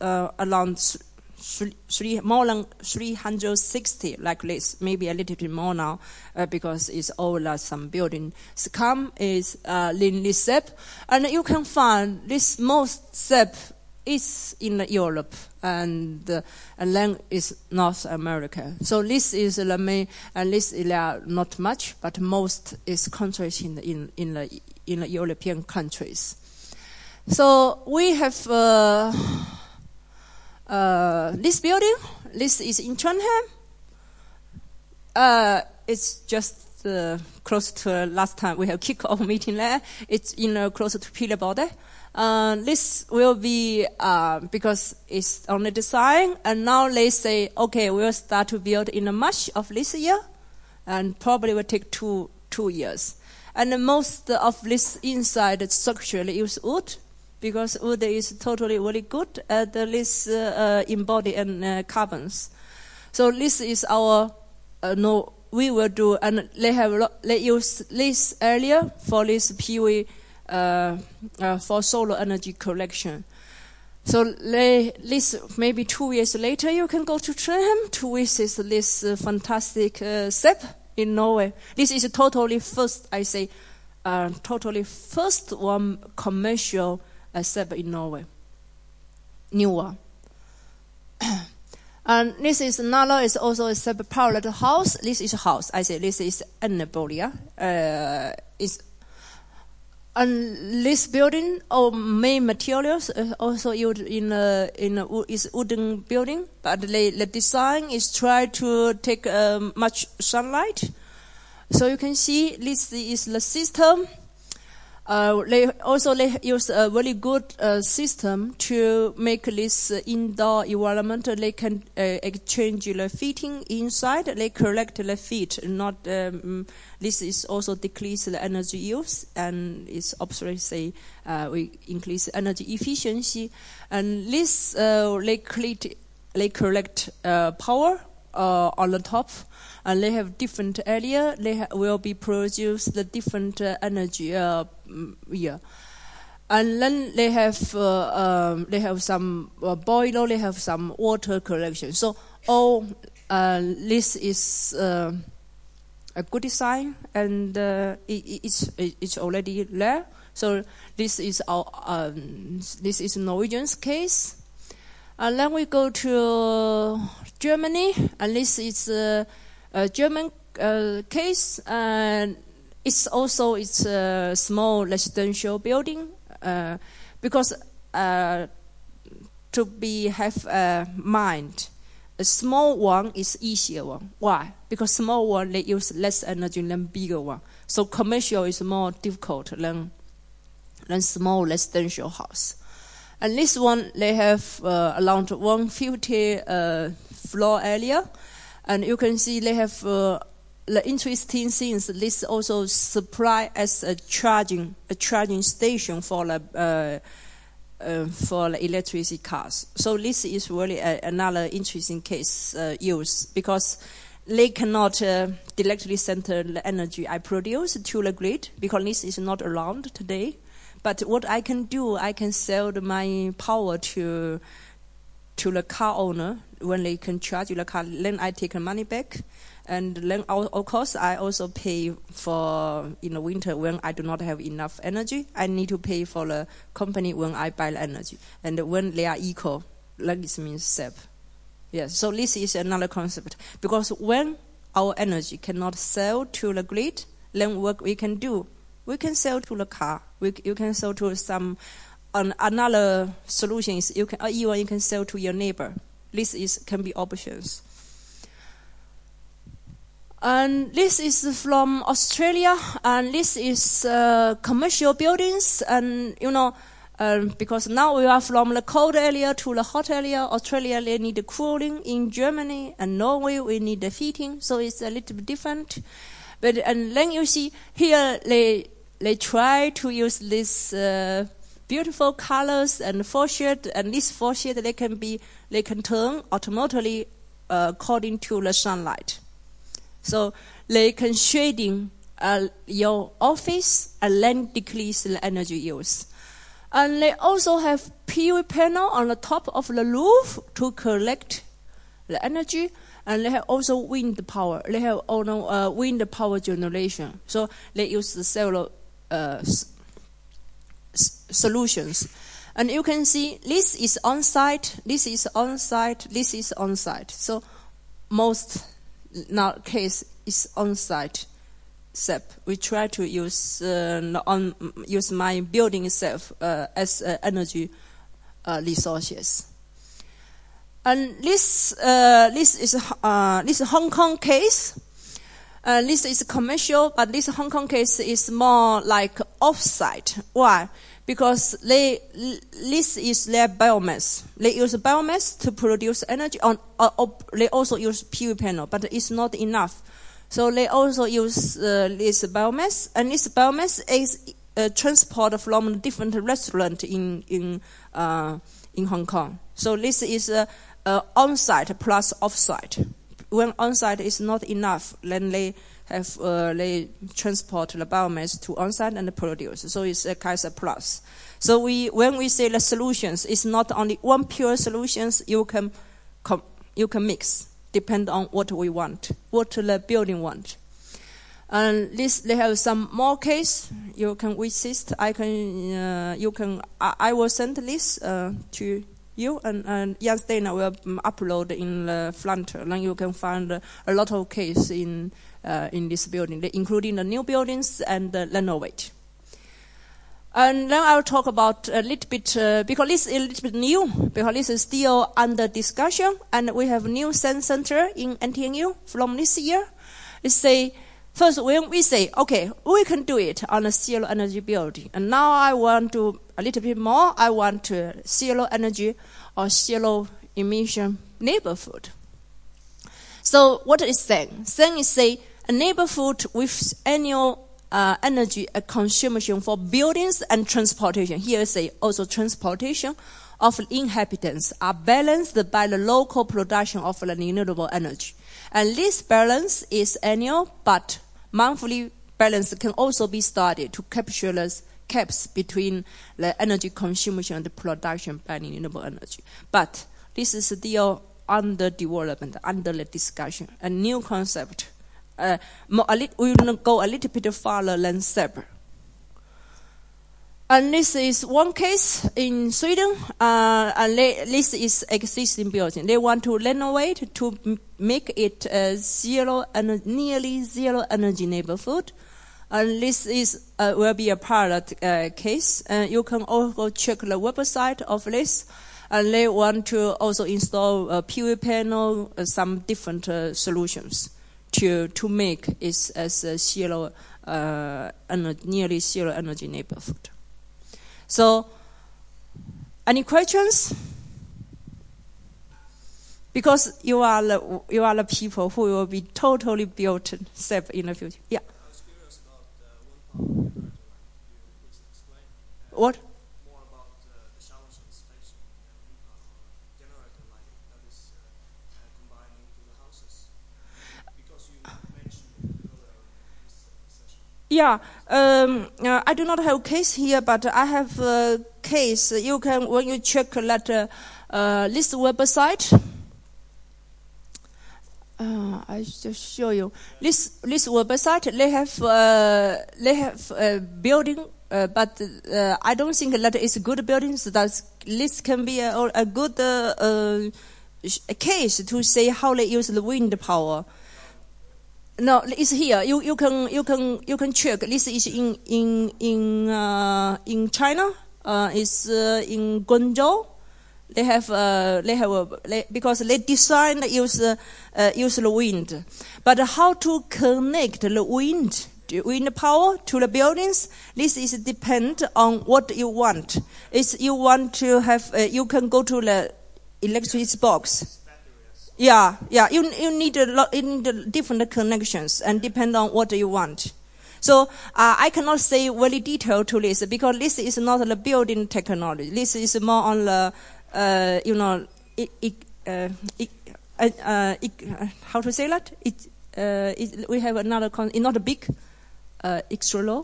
more than 360 like this, maybe a little bit more now, because it's all some buildings come is in this SEP, and you can find this most SEP is in Europe and then is North America. So this is the main, and this is not much, but most is concentrated in the European countries. So we have this building. This is in Trondheim. It's just close to last time we have kick-off meeting there. It's close to Pilebode. This will be because it's on the design, and now they say, okay, we'll start to build in March of this year, and probably will take two years. And most of this inside structure use wood, because wood is totally really good at this embodied and carbons. So this is our we will do, and they use this area for this PV. For solar energy collection. So this maybe 2 years later you can go to Trondheim to visit this fantastic SEP in Norway. This is totally first, I say, totally first one commercial SEP in Norway. New one. And this is another, is also a SEP parallel house. This is a house. I say this is Annapolia. And this building, our main materials also used is wooden building, but the design is try to take much sunlight. So you can see this is the system. They use a very good system to make this indoor environment. They can exchange the heating inside. They collect the heat. Not this is also decrease the energy use, and it's obviously we increase energy efficiency. And this they collect power on the top. And they have different area. They will be produce the different energy. Yeah, and then they have some boiler. They have some water collection. So all this is a good design, and it's already there. So this is our this is Norwegian's case. And then we go to Germany, and this is a German case, and it's a small residential building because to have mind, a small one is easier one. Why? Because small one they use less energy than bigger one. So commercial is more difficult than small residential house. And this one they have around 150 floor area. And you can see they have the interesting things. This also supply as a charging station for the electricity cars. So this is really another interesting case use, because they cannot directly send the energy I produce to the grid, because this is not around today. But what I can do, I can sell my power to the car owner. When they can charge the car, then I take the money back. And then, of course, I also pay for, in the winter when I do not have enough energy. I need to pay for the company when I buy the energy. And when they are equal, like this means SEP. Yes, so this is another concept. Because when our energy cannot sell to the grid, then what we can do, we can sell to the car. You can sell to some, another solution is you can sell to your neighbor. This can be options. And this is from Australia, and this is commercial buildings. And because now we are from the cold area to the hot area. Australia, they need the cooling. In Germany and Norway, we need the heating. So it's a little bit different. And then you see here they try to use this beautiful colors and faucet, and this faucet they can turn automatically according to the sunlight. So they can shading your office and then decrease the energy use. And they also have PV panel on the top of the roof to collect the energy. And they have also wind power. They have also wind power generation. So they use the solar solutions. And you can see this is on-site, this is on-site, this is on-site. So most now case is on-site SEP. We try to use my building itself as energy resources. And this is Hong Kong case. This is commercial, but this Hong Kong case is more like off-site. Why? Because this is their biomass. They use biomass to produce energy. They also use PV panel, but it's not enough. So they also use this biomass, and this biomass is transported from different restaurants in Hong Kong. So this is on-site plus off-site. When on-site is not enough, then they transport the biomass to on-site and produce. So it's a kind of plus. So when we say the solutions, it's not only one pure solutions. You can mix, depend on what we want, what the building want. And this, they have some more case. You can resist. I will send this to you, and yesterday I will upload in the Flutter. Then you can find a lot of case in this building, including the new buildings and the renovate. And then I'll talk about a little bit, because this is a little bit new, because this is still under discussion, and we have a new science center in NTNU from this year. First, when we say, okay, we can do it on a zero energy building, and now I want to, a little bit more, I want zero energy or zero emission neighborhood. So what is saying? Saying is a neighborhood with annual energy consumption for buildings and transportation. Here say also transportation of inhabitants are balanced by the local production of renewable energy. And this balance is annual, but monthly balance can also be studied to capture the gaps between the energy consumption and the production by renewable energy. But this is still under development, under the discussion, a new concept. We will go a little bit farther than SEB. And this is one case in Sweden, and this is existing building. They want to renovate to make it a nearly zero energy neighborhood. And this is will be a pilot case. You can also check the website of this. And they want to also install a PV panel, some different solutions to make it as a zero, nearly zero energy neighborhood. So, any questions? Because you are the people who will be totally built SEB in the future. Yeah. I was curious about one part. Could you explain? What? More about the Challenger station generator line that is combined into the houses. Because you mentioned it earlier in this session. Yeah, I do not have a case here, but I have a case. You can, when you check that this website, I just show you this website. They have a building, but I don't think that it's a good building. So this can be a good case to say how they use the wind power. No, it's here. You can check. This is in China. It's in Guangzhou. Because they design use the wind. But how to connect the wind power to the buildings? This is depend on what you want. You want to have. You can go to the electricity box. Yeah. You need different connections and depend on what you want. So I cannot say very detailed to this because this is not the building technology. This is more on the how to say that? We have another not a big extra low.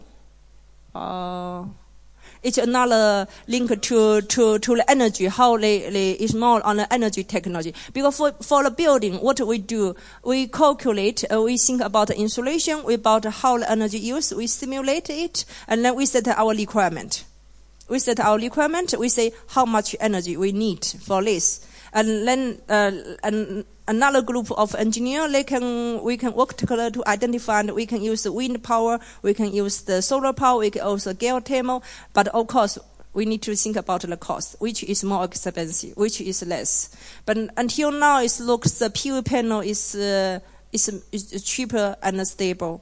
It's another link to the energy, how they is more on the energy technology. Because for the building, what we do, we calculate, we think about the insulation, about how the energy used, we simulate it, and then we set our requirement. We set our requirement, we say how much energy we need for this. And then another group of engineers, we can work together to identify, and we can use the wind power, we can use the solar power, we can also geothermal, but of course we need to think about the cost, which is more expensive, which is less. But until now, it looks the PV panel is cheaper and stable.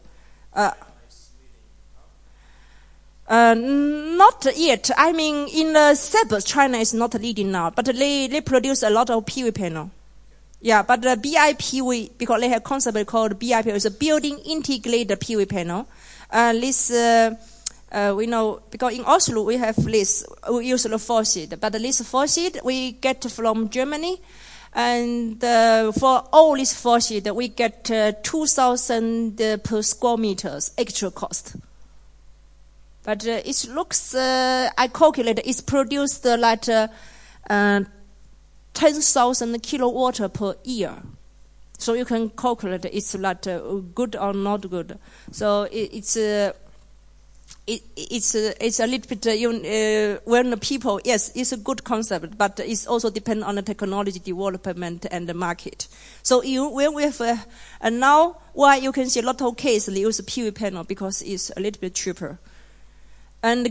Not yet. I mean, in the SEB, China is not leading now, but they produce a lot of PV panel. Yeah, but the BIPV, because they have concept called BIPV, is a building integrated PV panel. This, we know, because in Oslo we have this, we use the faucet, but this faucet we get from Germany. And for all this faucet, we get 2,000 per square meters extra cost. But it looks, I calculate it's produced like 10,000 kilowatt per year. So you can calculate it's not good or not good. So it's a little bit when the people, yes, it's a good concept, but it's also depend on the technology development and the market. So when we have and now why you can see a lot of cases they use a PV panel because it's a little bit cheaper. And